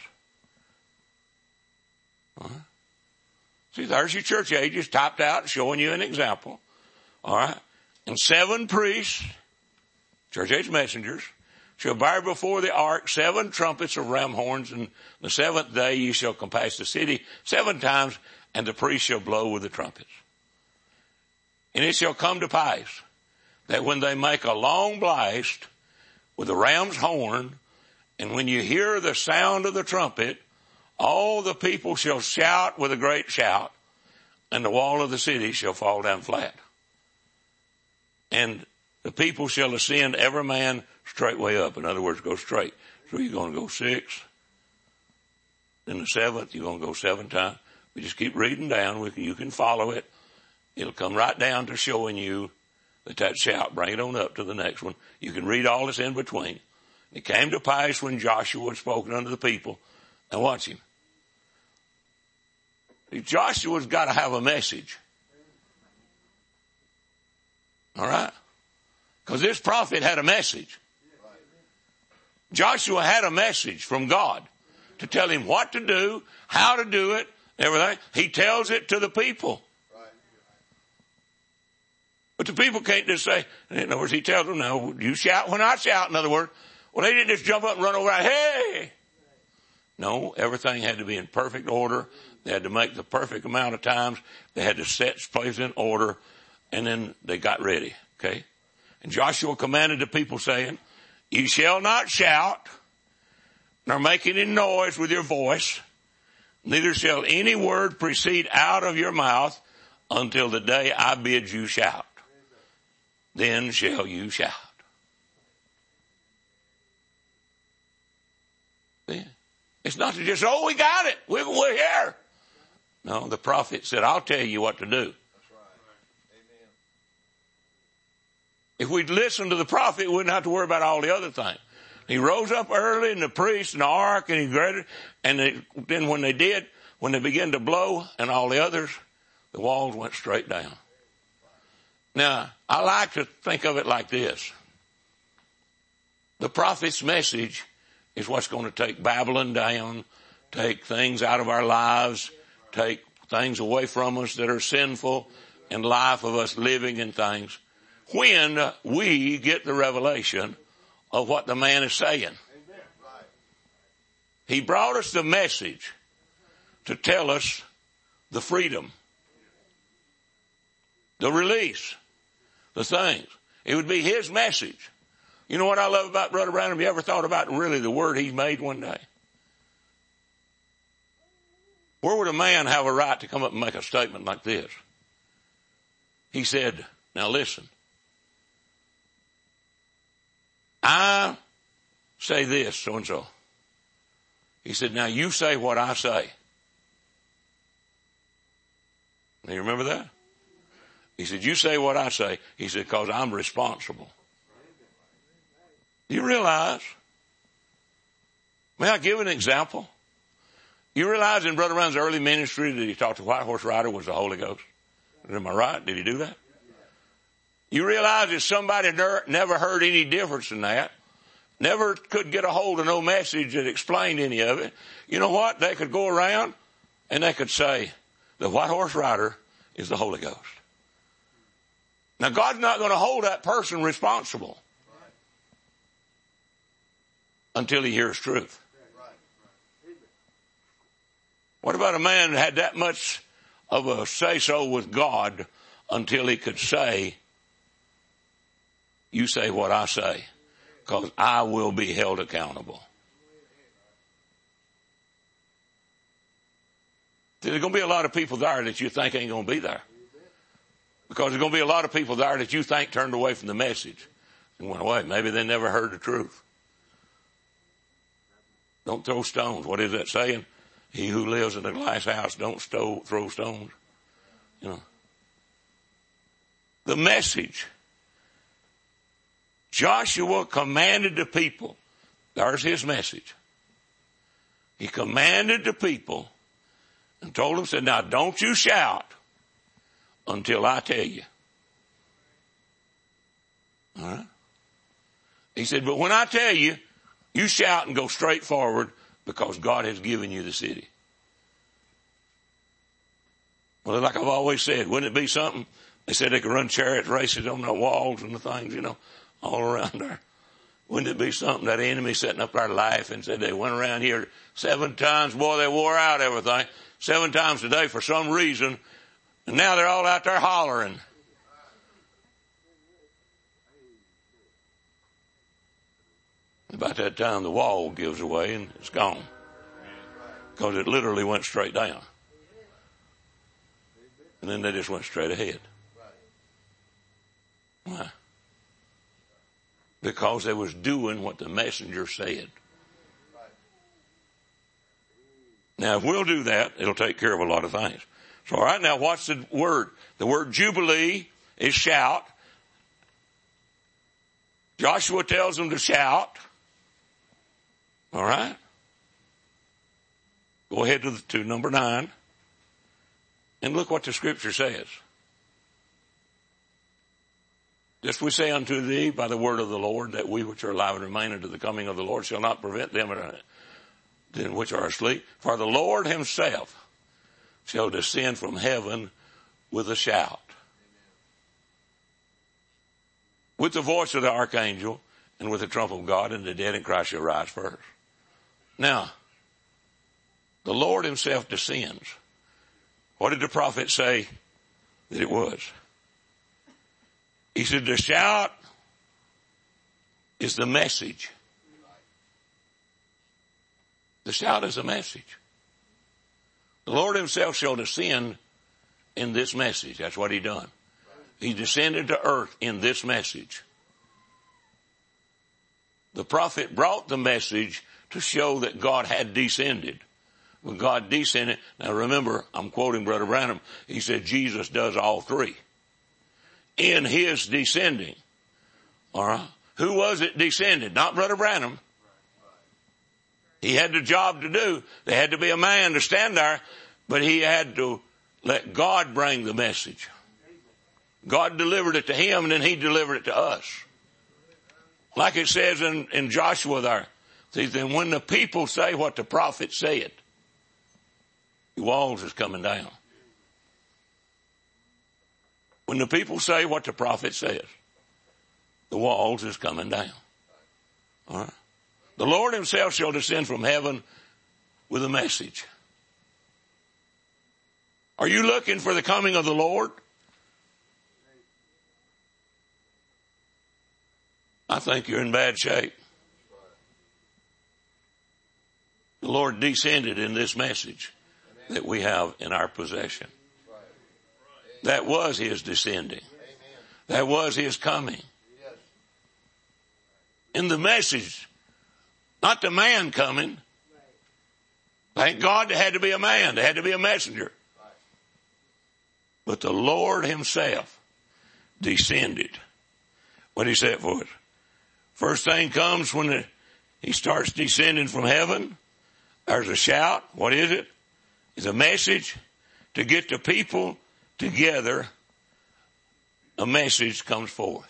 All right. See, there's your church ages typed out, showing you an example. All right. And seven priests, church age messengers, shall bear before the ark seven trumpets of ram horns, and the seventh day ye shall compass the city seven times, and the priest shall blow with the trumpets. And it shall come to pass that when they make a long blast with the ram's horn, and when you hear the sound of the trumpet, all the people shall shout with a great shout, and the wall of the city shall fall down flat. And the people shall ascend every man straightway up. In other words, go straight. So you're going to go six. Then the seventh, you're going to go seven times. We just keep reading down. You can follow it. It'll come right down to showing you that that shout. Bring it on up to the next one. You can read all this in between. It came to pass when Joshua had spoken unto the people. Now watch him. Joshua's got to have a message. All right? Because this prophet had a message. Joshua had a message from God to tell him what to do, how to do it, everything. He tells it to the people. But the people can't just say, in other words, he tells them, no, you shout when I shout, in other words. Well, they didn't just jump up and run over and, hey! No, everything had to be in perfect order. They had to make the perfect amount of times. They had to set place in order, and then they got ready, okay? And Joshua commanded the people, saying, you shall not shout, nor make any noise with your voice, neither shall any word proceed out of your mouth until the day I bid you shout. Then shall you shout. See? It's not to just, oh, we got it. We're, we're here. No, the prophet said, I'll tell you what to do. If we'd listened to the prophet, we wouldn't have to worry about all the other things. He rose up early, and the priest and the ark, and he graded, and they, then when they did, when they began to blow and all the others, the walls went straight down. Now, I like to think of it like this. The prophet's message is what's going to take Babylon down, take things out of our lives, take things away from us that are sinful, and life of us living in things. When we get the revelation of what the man is saying. He brought us the message to tell us the freedom, the release, the things. It would be his message. You know what I love about Brother Branham? Have you ever thought about really the word he made one day? Where would a man have a right to come up and make a statement like this? He said, now listen, I say this, so and so. He said, now you say what I say. Now you remember that? He said, you say what I say. He said, because I'm responsible. Do you realize? May I give an example? You realize in Brother Brown's early ministry that he taught the white horse rider was the Holy Ghost? Am I right? Did he do that? You realize that somebody never heard any difference in that, never could get a hold of no message that explained any of it. You know what? They could go around and they could say, the white horse rider is the Holy Ghost. Now God's not going to hold that person responsible until he hears truth. What about a man that had that much of a say-so with God until he could say, you say what I say, because I will be held accountable. There's going to be a lot of people there that you think ain't going to be there. Because there's going to be a lot of people there that you think turned away from the message and went away. Maybe they never heard the truth. Don't throw stones. What is that saying? He who lives in a glass house don't sto- throw stones. You know. The message. Joshua commanded the people. There's his message. He commanded the people and told them, said, now don't you shout until I tell you. All right. He said, but when I tell you, you shout and go straight forward because God has given you the city. Well, like I've always said, wouldn't it be something? They said they could run chariot races on the walls and the things, you know, all around there. Wouldn't it be something, that enemy sitting up there laughing, said they went around here seven times, boy, they wore out everything, seven times a day for some reason, and now they're all out there hollering. About that time, the wall gives away and it's gone. Because it literally went straight down. And then they just went straight ahead. Why? Because they was doing what the messenger said. Now, if we'll do that, it'll take care of a lot of things. So, all right, now what's the word? The word jubilee is shout. Joshua tells them to shout. All right. Go ahead to, the, to number nine. And look what the scripture says. This we say unto thee by the word of the Lord, that we which are alive and remain unto the coming of the Lord shall not prevent them which are asleep. For the Lord himself shall descend from heaven with a shout, with the voice of the archangel, and with the trump of God, and the dead in Christ shall rise first. Now, the Lord himself descends. What did the prophet say that it was? He said the shout is the message. The shout is the message. The Lord himself shall descend in this message. That's what he done. He descended to earth in this message. The prophet brought the message to show that God had descended. When God descended, now remember, I'm quoting Brother Branham, he said Jesus does all three. In his descending. All right. Who was it descended? Not Brother Branham. He had the job to do. There had to be a man to stand there, but he had to let God bring the message. God delivered it to him, and then he delivered it to us. Like it says in, in Joshua there. See, then when the people say what the prophet said, the walls is coming down. When the people say what the prophet says, the walls is coming down. All right. The Lord himself shall descend from heaven with a message. Are you looking for the coming of the Lord? I think you're in bad shape. The Lord descended in this message. that we have in our possession. That was his descending. That was his coming. In the message, not the man coming. Thank God there had to be a man. There had to be a messenger. But the Lord himself descended when he set forth. First thing comes when the, he starts descending from heaven. There's a shout. What is it? It's a message to get the people together. A message comes forth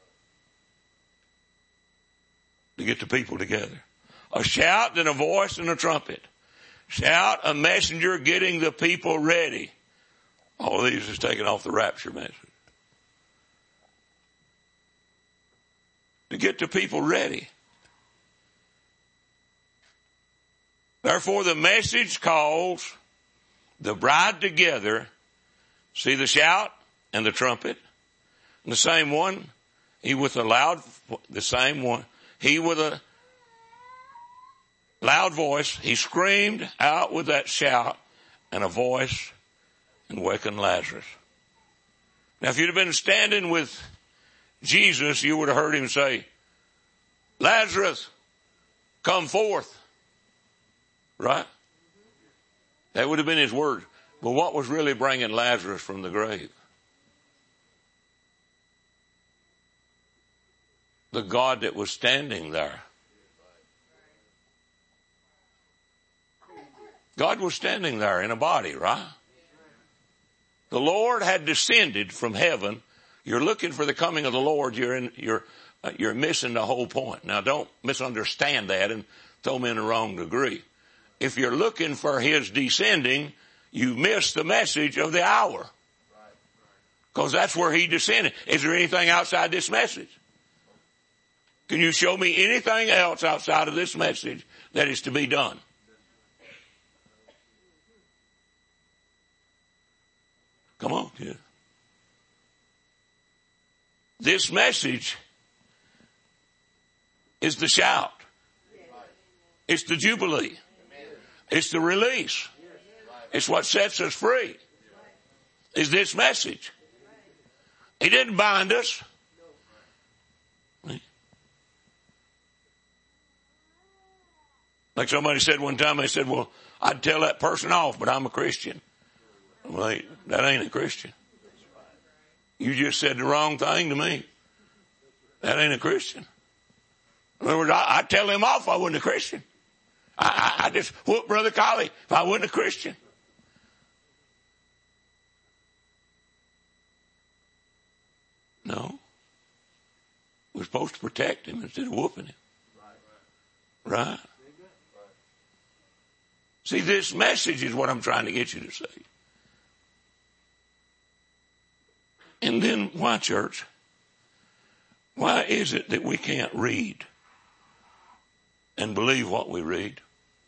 to get the people together. A shout, then a voice and a trumpet. Shout, a messenger getting the people ready. All of these is taken off the rapture message. To get the people ready. Therefore the message calls the bride together. See the shout and the trumpet? And the same one, he with a loud, the same one, he with a loud voice, he screamed out with that shout and a voice and wakened Lazarus. Now if you'd have been standing with Jesus, you would have heard him say, Lazarus, come forth. Right? That would have been his word. But what was really bringing Lazarus from the grave? The God that was standing there. God was standing there in a body, right? The Lord had descended from heaven. You're looking for the coming of the Lord. You're in, you're, uh, you're missing the whole point. Now don't misunderstand that and throw me in the wrong degree. If you're looking for his descending, you miss the message of the hour. Because that's where he descended. Is there anything outside this message? Can you show me anything else outside of this message that is to be done? Come on, kid. This message is the shout. It's the jubilee. It's the release. It's what sets us free. Is this message. He didn't bind us. Like somebody said one time, they said, well, I'd tell that person off, but I'm a Christian. Well, that ain't a Christian. You just said the wrong thing to me. That ain't a Christian. In other words, I, I'd tell him off if I wasn't a Christian. I, I, I just whoop Brother Collie if I wasn't a Christian. No. We're supposed to protect him instead of whooping him. Right? See, this message is what I'm trying to get you to see. And then why, church? Why is it that we can't read and believe what we read?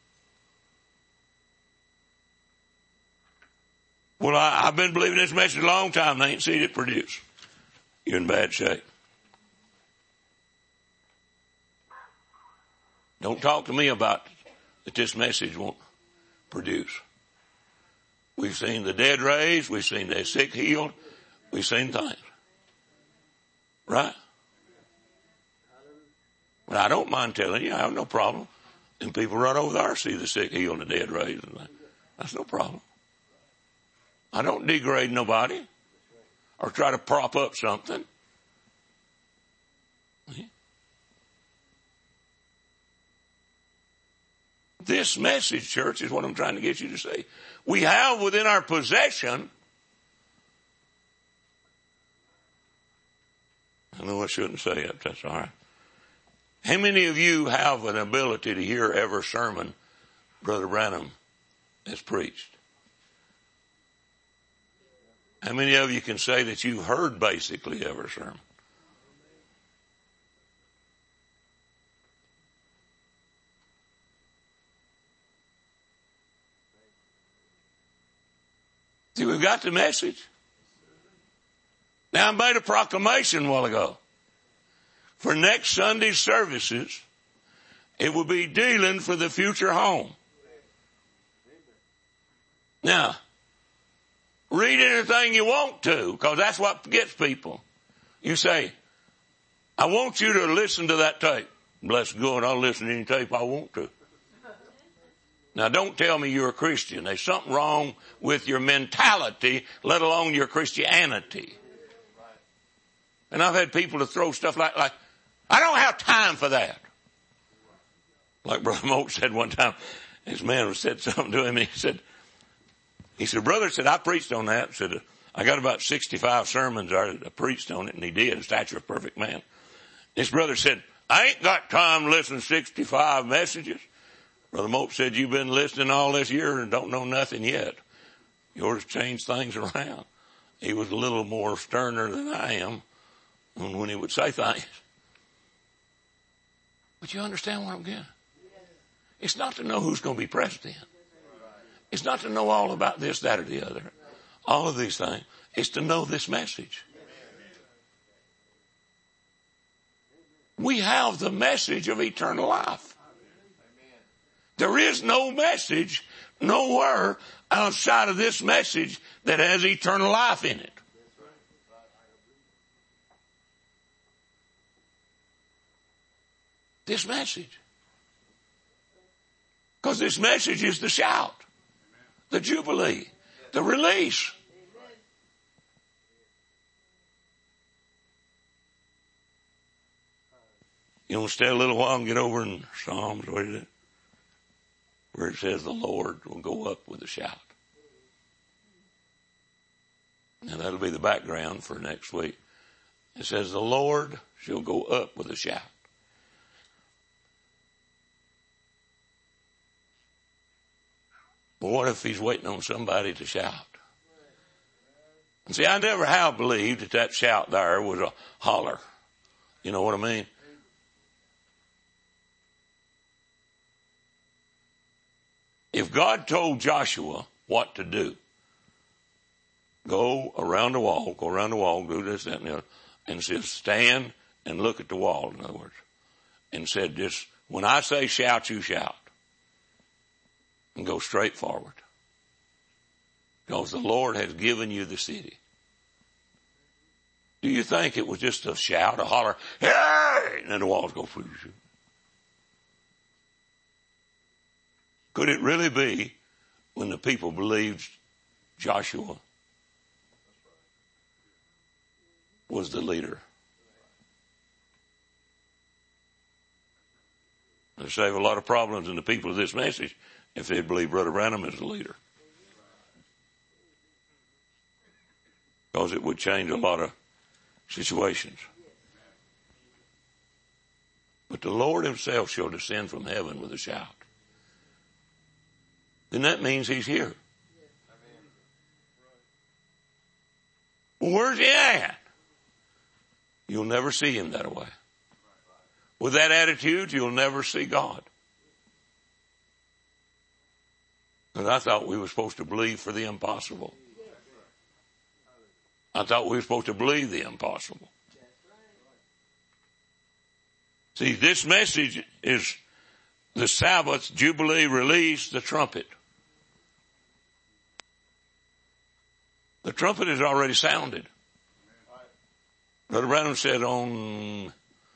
Well, I, I've been believing this message a long time and I ain't seen it produce. You're in bad shape. Don't talk to me about that this message won't produce. We've seen the dead raised. We've seen the sick healed. We've seen things. Right? But I don't mind telling you, I have no problem. And people right over there see the sick healed and the dead raised. That's no problem. I don't degrade nobody or try to prop up something. This message, church, is what I'm trying to get you to see. We have within our possession, I know I shouldn't say it, that's all right. How many of you have an ability to hear every sermon Brother Branham has preached? How many of you can say that you've heard basically every sermon? See, we've got the message. Now, I made a proclamation a while ago. For next Sunday's services, it will be dealing for the future home. Now, read anything you want to, because that's what gets people. You say, I want you to listen to that tape. Bless God, I'll listen to any tape I want to. Now, don't tell me you're a Christian. There's something wrong with your mentality, let alone your Christianity. And I've had people to throw stuff like, like, I don't have time for that. Like Brother Moat said one time, this man said something to him, and he said, he said, brother, said, I preached on that. Said, I got about sixty-five sermons I preached on it, and he did, Stature of a Perfect Man. His brother said, I ain't got time to listen to sixty-five messages. Brother Moat said, you've been listening all this year and don't know nothing yet. Yours changed things around. He was a little more sterner than I am when he would say things. But you understand what I'm getting? It's not to know who's going to be president. It's not to know all about this, that, or the other. All of these things. It's to know this message. We have the message of eternal life. There is no message nowhere outside of this message that has eternal life in it. This message. Because this message is the shout, the jubilee, the release. You want to stay a little while and get over in Psalms, what is it? Where it says the Lord will go up with a shout. Now that'll be the background for next week. It says the Lord shall go up with a shout. But what if he's waiting on somebody to shout? And see, I never have believed that that shout there was a holler. You know what I mean? If God told Joshua what to do, go around the wall, go around the wall, do this, that, and the other, and says, stand and look at the wall, in other words, and said, just, when I say shout, you shout. And go straight forward. Because the Lord has given you the city. Do you think it was just a shout, a holler, hey, and then the walls go through you? Could it really be when the people believed Joshua was the leader? It'll save a lot of problems in the people of this message if they believe Brother Branham is the leader. Because it would change a lot of situations. But the Lord himself shall descend from heaven with a shout. Then that means he's here. Well, where's he at? You'll never see him that way. With that attitude, you'll never see God. Because I thought we were supposed to believe for the impossible. I thought we were supposed to believe the impossible. See, this message is the Sabbath, Jubilee, release, the trumpet. The trumpet is already sounded. Brother Branham said on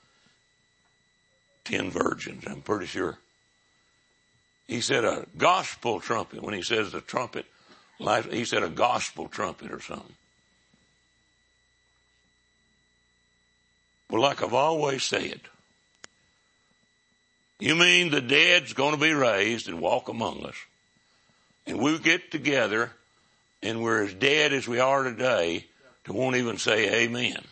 ten virgins, I'm pretty sure. He said a gospel trumpet. When he says the trumpet, he said a gospel trumpet or something. Well, like I've always said, you mean the dead's going to be raised and walk among us, and we get together and we're as dead as we are today to won't even say amen.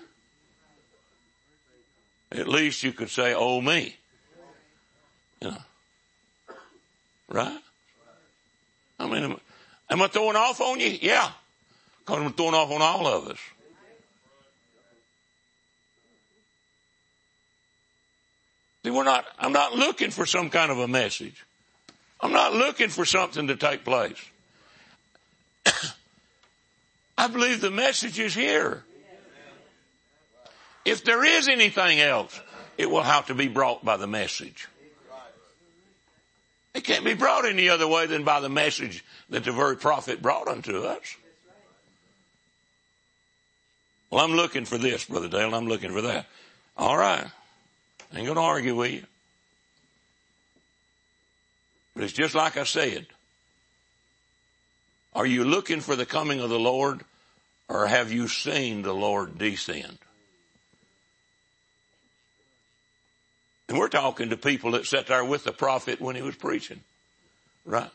At least you could say, oh me. You know. Right? I mean, am, am I throwing off on you? Yeah. Because I'm throwing off on all of us. See, we're not, I'm not looking for some kind of a message. I'm not looking for something to take place. I believe the message is here. If there is anything else, it will have to be brought by the message. It can't be brought any other way than by the message that the very prophet brought unto us. Well, I'm looking for this, Brother Dale. I'm looking for that. All right. I ain't going to argue with you. But it's just like I said. Are you looking for the coming of the Lord, or have you seen the Lord descend? And we're talking to people that sat there with the prophet when he was preaching. Right?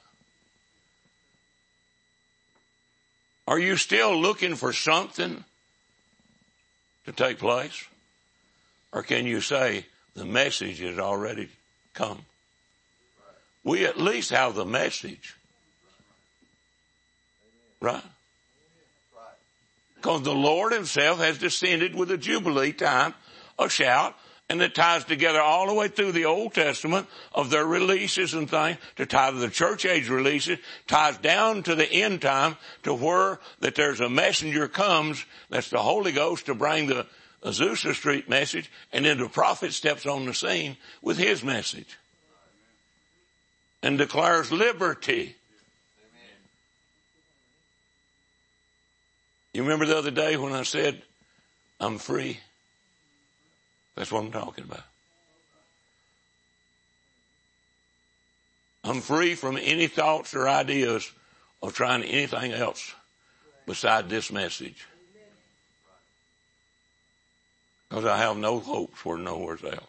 Are you still looking for something to take place? Or can you say the message has already come? We at least have the message. Right? Because the Lord himself has descended with a jubilee time, a shout, and it ties together all the way through the Old Testament of their releases and things to tie to the church age releases, ties down to the end time to where that there's a messenger comes, that's the Holy Ghost to bring the Azusa Street message, and then the prophet steps on the scene with his message and declares liberty. You remember the other day when I said, I'm free? That's what I'm talking about. I'm free from any thoughts or ideas of trying anything else beside this message. Because I have no hopes for nowhere else.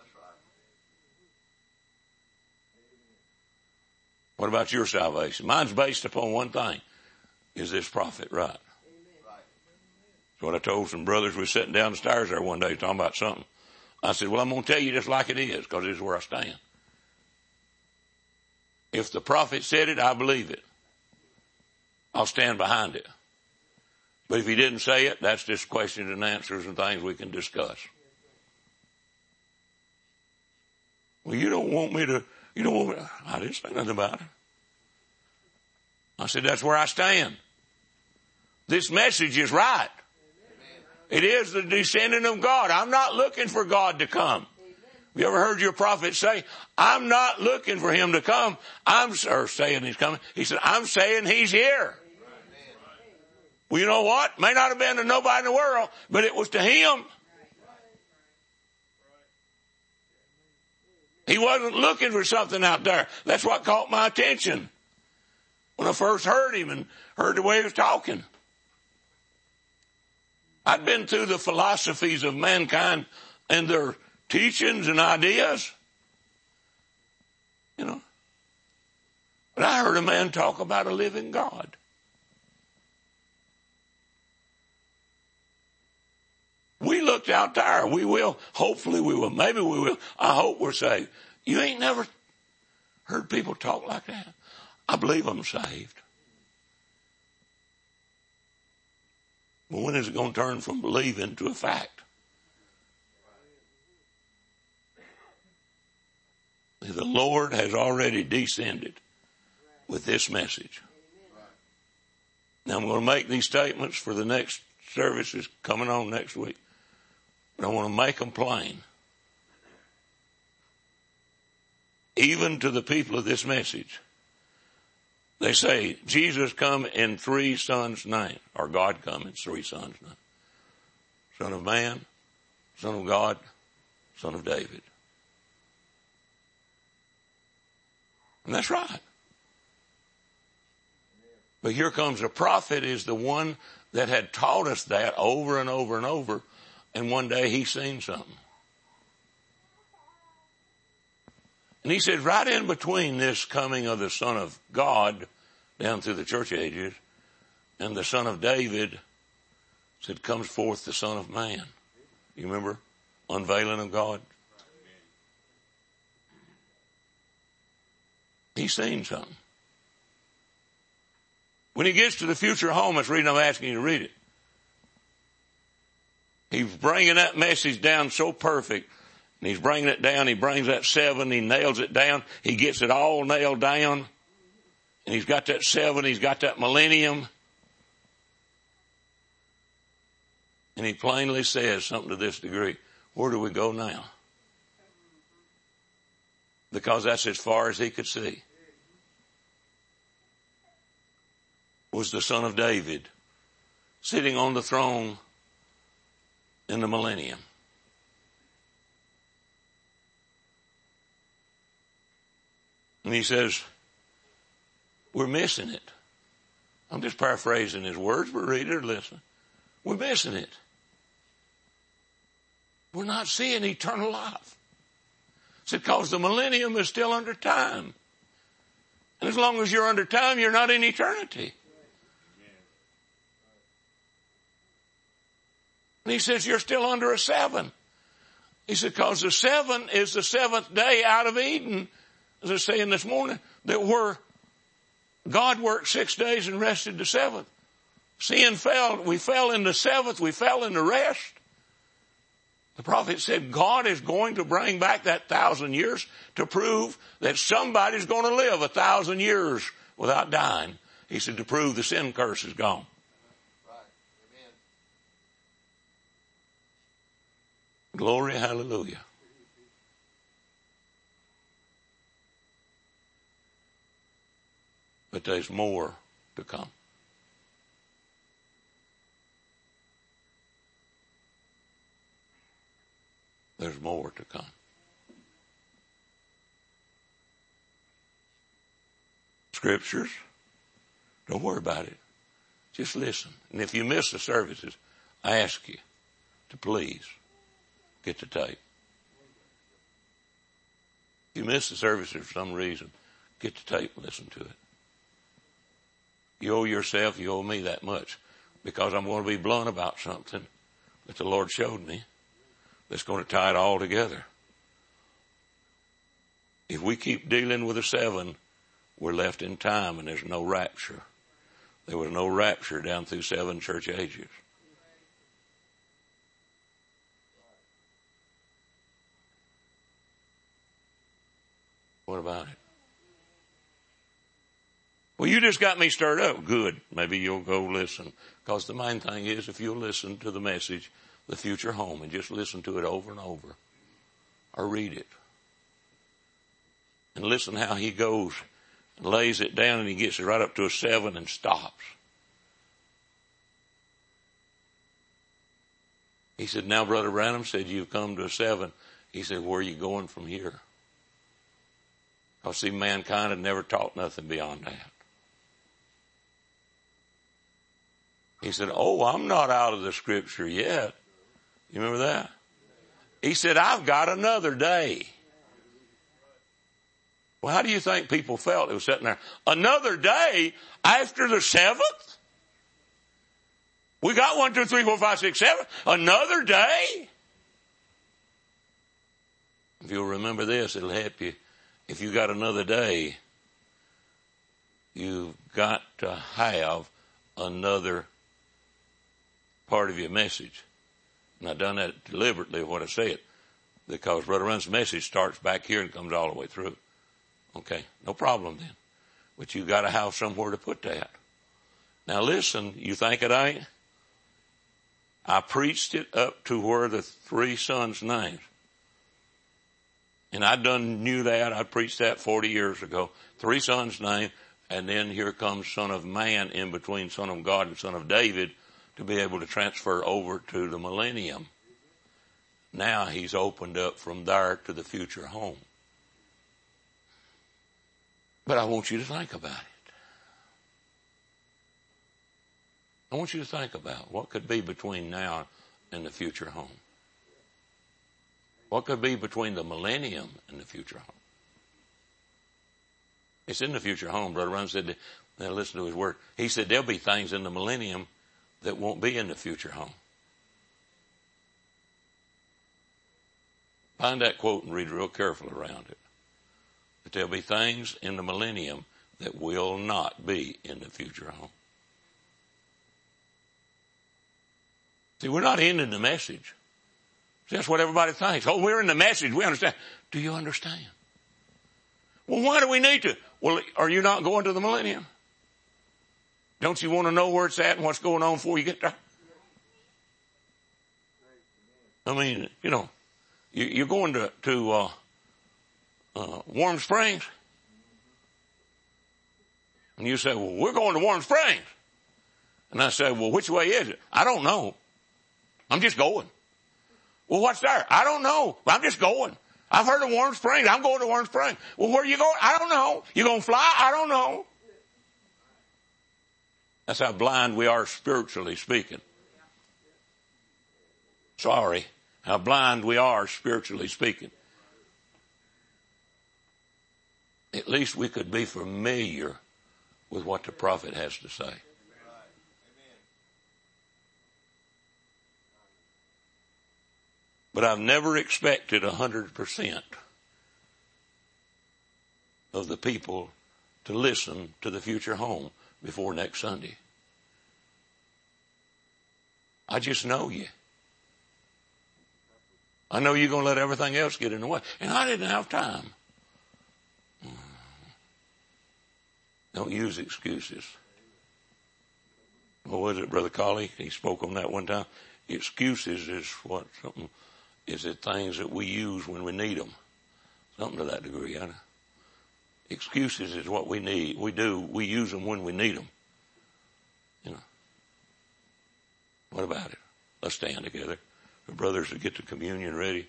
What about your salvation? Mine's based upon one thing. Is this prophet right? That's what I told some brothers. We were sitting down the stairs there one day talking about something. I said, well, I'm going to tell you just like it is, because this is where I stand. If the prophet said it, I believe it. I'll stand behind it. But if he didn't say it, that's just questions and answers and things we can discuss. Well, you don't want me to, you don't want me to, I didn't say nothing about it. I said, that's where I stand. This message is right. It is the descending of God. I'm not looking for God to come. Have you ever heard your prophet say, I'm not looking for him to come. I'm, or saying he's coming. He said, I'm saying he's here. Well, you know what? May not have been to nobody in the world, but it was to him. He wasn't looking for something out there. That's what caught my attention when I first heard him and heard the way he was talking. I'd been through the philosophies of mankind and their teachings and ideas, you know. But I heard a man talk about a living God. We looked out there. We will. Hopefully we will. Maybe we will. I hope we're saved. You ain't never heard people talk like that. I believe I'm saved. But when is it going to turn from believing to a fact? The Lord has already descended with this message. Now I'm going to make these statements for the next services coming on next week. But I want to make them plain. Even to the people of this message. They say, Jesus come in three sons' name, or God come in three sons' name. Son of man, Son of God, Son of David. And that's right. But here comes a prophet is the one that had taught us that over and over and over, and one day he seen something. And he said, right in between this coming of the Son of God down through the church ages and the Son of David, said, comes forth the Son of Man. You remember? Unveiling of God. He's seen something. When he gets to the future home, that's the reason I'm asking you to read it. He's bringing that message down so perfect. And he's bringing it down. He brings that seven. He nails it down. He gets it all nailed down. And he's got that seven. He's got that millennium. And he plainly says something to this degree. Where do we go now? because that's as far as he could see, was the Son of David sitting on the throne in the millennium. And he says, we're missing it. I'm just paraphrasing his words, but read it or listen. We're missing it. We're not seeing eternal life. It's because the millennium is still under time. And as long as you're under time, you're not in eternity. And he says, you're still under a seven. He said, because the seven is the seventh day out of Eden, as I was saying this morning, that were God worked six days and rested the seventh. Sin fell. We fell in the seventh. We fell in the rest. The prophet said God is going to bring back that thousand years to prove that somebody's going to live a thousand years without dying. He said to prove the sin curse is gone. Right. Amen. Glory, hallelujah. But there's more to come. There's more to come. Scriptures, don't worry about it. Just listen. And if you miss the services, I ask you to please get the tape. If you miss the services for some reason, get the tape and listen to it. You owe yourself, you owe me that much, because I'm going to be blunt about something that the Lord showed me that's going to tie it all together. If we keep dealing with a seven, we're left in time and there's no rapture. There was no rapture down through seven church ages. What about it? Well, you just got me stirred up. Good. Maybe you'll go listen. Because the main thing is, if you'll listen to the message, The Future Home, and just listen to it over and over, or read it, and listen how he goes and lays it down and he gets it right up to a seven and stops. He said, now Brother Branham said, you've come to a seven. He said, where are you going from here? I see mankind had never taught nothing beyond that. He said, oh, I'm not out of the scripture yet. You remember that? He said, I've got another day. Well, how do you think people felt? It was sitting there. Another day after the seventh? We got one, two, three, four, five, six, seven. Another day? If you'll remember this, it'll help you. If you got another day, you've got to have another part of your message. And I've done that deliberately, what I said, because Brother Run's message starts back here and comes all the way through. Okay, no problem then. But you got to have somewhere to put that. Now listen, you think it ain't? I preached it up to where the three sons' names. And I done knew that. I preached that forty years ago. Three sons' name, and then here comes Son of Man in between Son of God and Son of David to be able to transfer over to the millennium. Now he's opened up from there to the future home. But I want you to think about it. I want you to think about what could be between now and the future home. What could be between the millennium and the future home? It's in the future home. Brother Run said, now listen to his word. He said there'll be things in the millennium that won't be in the future home. Find that quote and read real carefully around it. But there'll be things in the millennium that will not be in the future home. See, we're not ending the message. That's what everybody thinks. Oh, we're in the message. We understand. Do you understand? Well, why do we need to? Well, are you not going to the millennium? Don't you want to know where it's at and what's going on before you get there? I mean, you know, you, you're going to, to uh, uh, Warm Springs. And you say, well, we're going to Warm Springs. And I say, well, which way is it? I don't know. I'm just going. Well, what's there? I don't know. I'm just going. I've heard of Warm Springs. I'm going to Warm Springs. Well, where are you going? I don't know. You going to fly? I don't know. That's how blind we are spiritually speaking. Sorry. How blind we are spiritually speaking. At least we could be familiar with what the prophet has to say. But I've never expected a hundred percent of the people to listen to the future home before next Sunday. I just know you. I know you're going to let everything else get in the way. And I didn't have time. Don't use excuses. What was it, Brother Colley? He spoke on that one time. Excuses is what something, is it things that we use when we need them? Something to that degree, I know. Excuses is what we need. We do. We use them when we need them. You know. What about it? Let's stand together. The brothers will get the communion ready.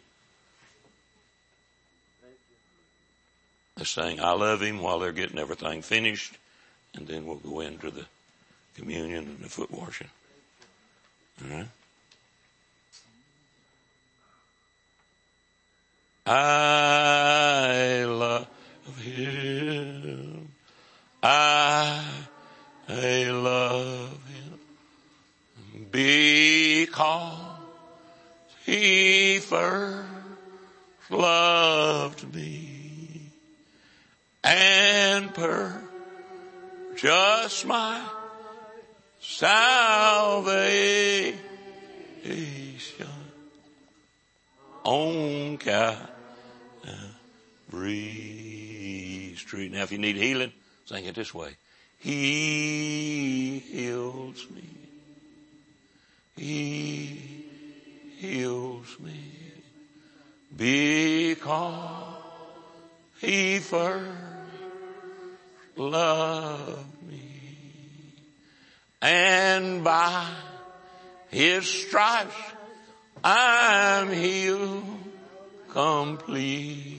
Let's sing I Love Him while they're getting everything finished. And then we'll go into the communion and the foot washing. All right? I love Him. I, I love Him because He first loved me and purchased my salvation on Calvary Street. Now, if you need healing, sing it this way. He heals me. He heals me because He first loved me, and by His stripes I'm healed completely.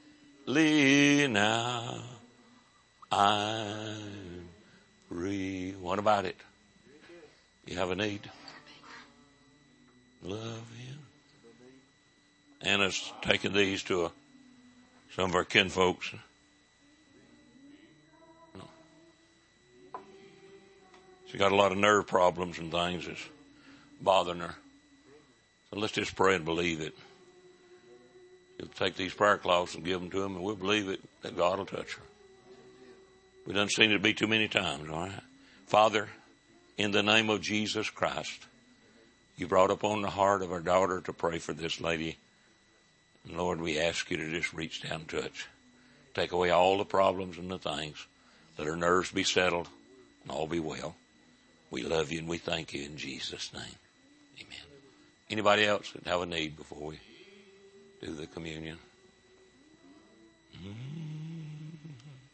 Now I'm free. What about it? You have a need? Love Him. Anna's taking these to a, some of our kinfolks. No. She got a lot of nerve problems and things that's bothering her. So let's just pray and believe it. She'll take these prayer cloths and give them to them, and we'll believe it that God will touch her. We done seen it be too many times, all right? Father, in the name of Jesus Christ, you brought upon the heart of our daughter to pray for this lady. And Lord, we ask you to just reach down and touch. Take away all the problems and the things. Let her nerves be settled and all be well. We love you and we thank you in Jesus' name. Amen. Anybody else that have a need before we do the communion? Mm-hmm.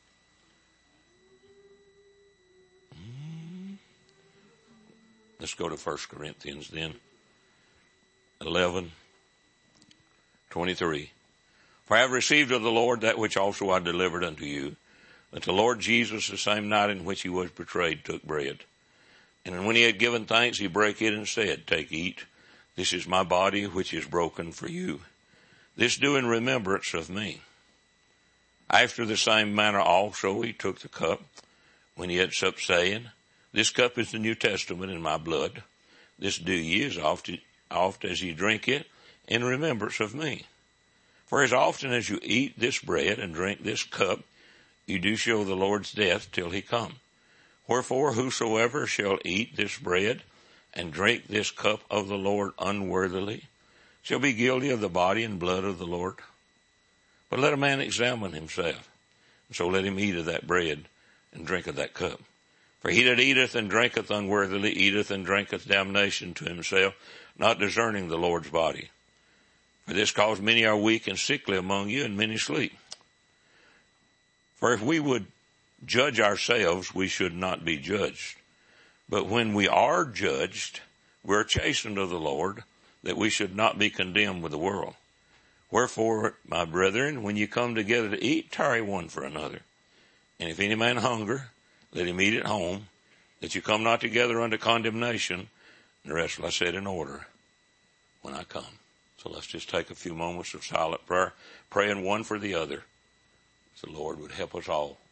Mm-hmm. Let's go to First Corinthians then. eleven twenty-three. For I have received of the Lord that which also I delivered unto you, that the Lord Jesus, the same night in which he was betrayed, took bread. And when he had given thanks, he brake it and said, Take, eat. This is my body, which is broken for you. This do in remembrance of me. After the same manner also he took the cup, when he had supped, saying, This cup is the New Testament in my blood. This do ye as oft, oft as ye drink it in remembrance of me. For as often as you eat this bread and drink this cup, you do show the Lord's death till he come. Wherefore whosoever shall eat this bread and drink this cup of the Lord unworthily shall be guilty of the body and blood of the Lord. But let a man examine himself, and so let him eat of that bread and drink of that cup. For he that eateth and drinketh unworthily eateth and drinketh damnation to himself, not discerning the Lord's body. For this cause many are weak and sickly among you, and many sleep. For if we would judge ourselves, we should not be judged. But when we are judged, we're chastened of the Lord, that we should not be condemned with the world. Wherefore, my brethren, when you come together to eat, tarry one for another. And if any man hunger, let him eat at home, that you come not together unto condemnation. And the rest will I set in order when I come. So let's just take a few moments of silent prayer, praying one for the other. So the Lord would help us all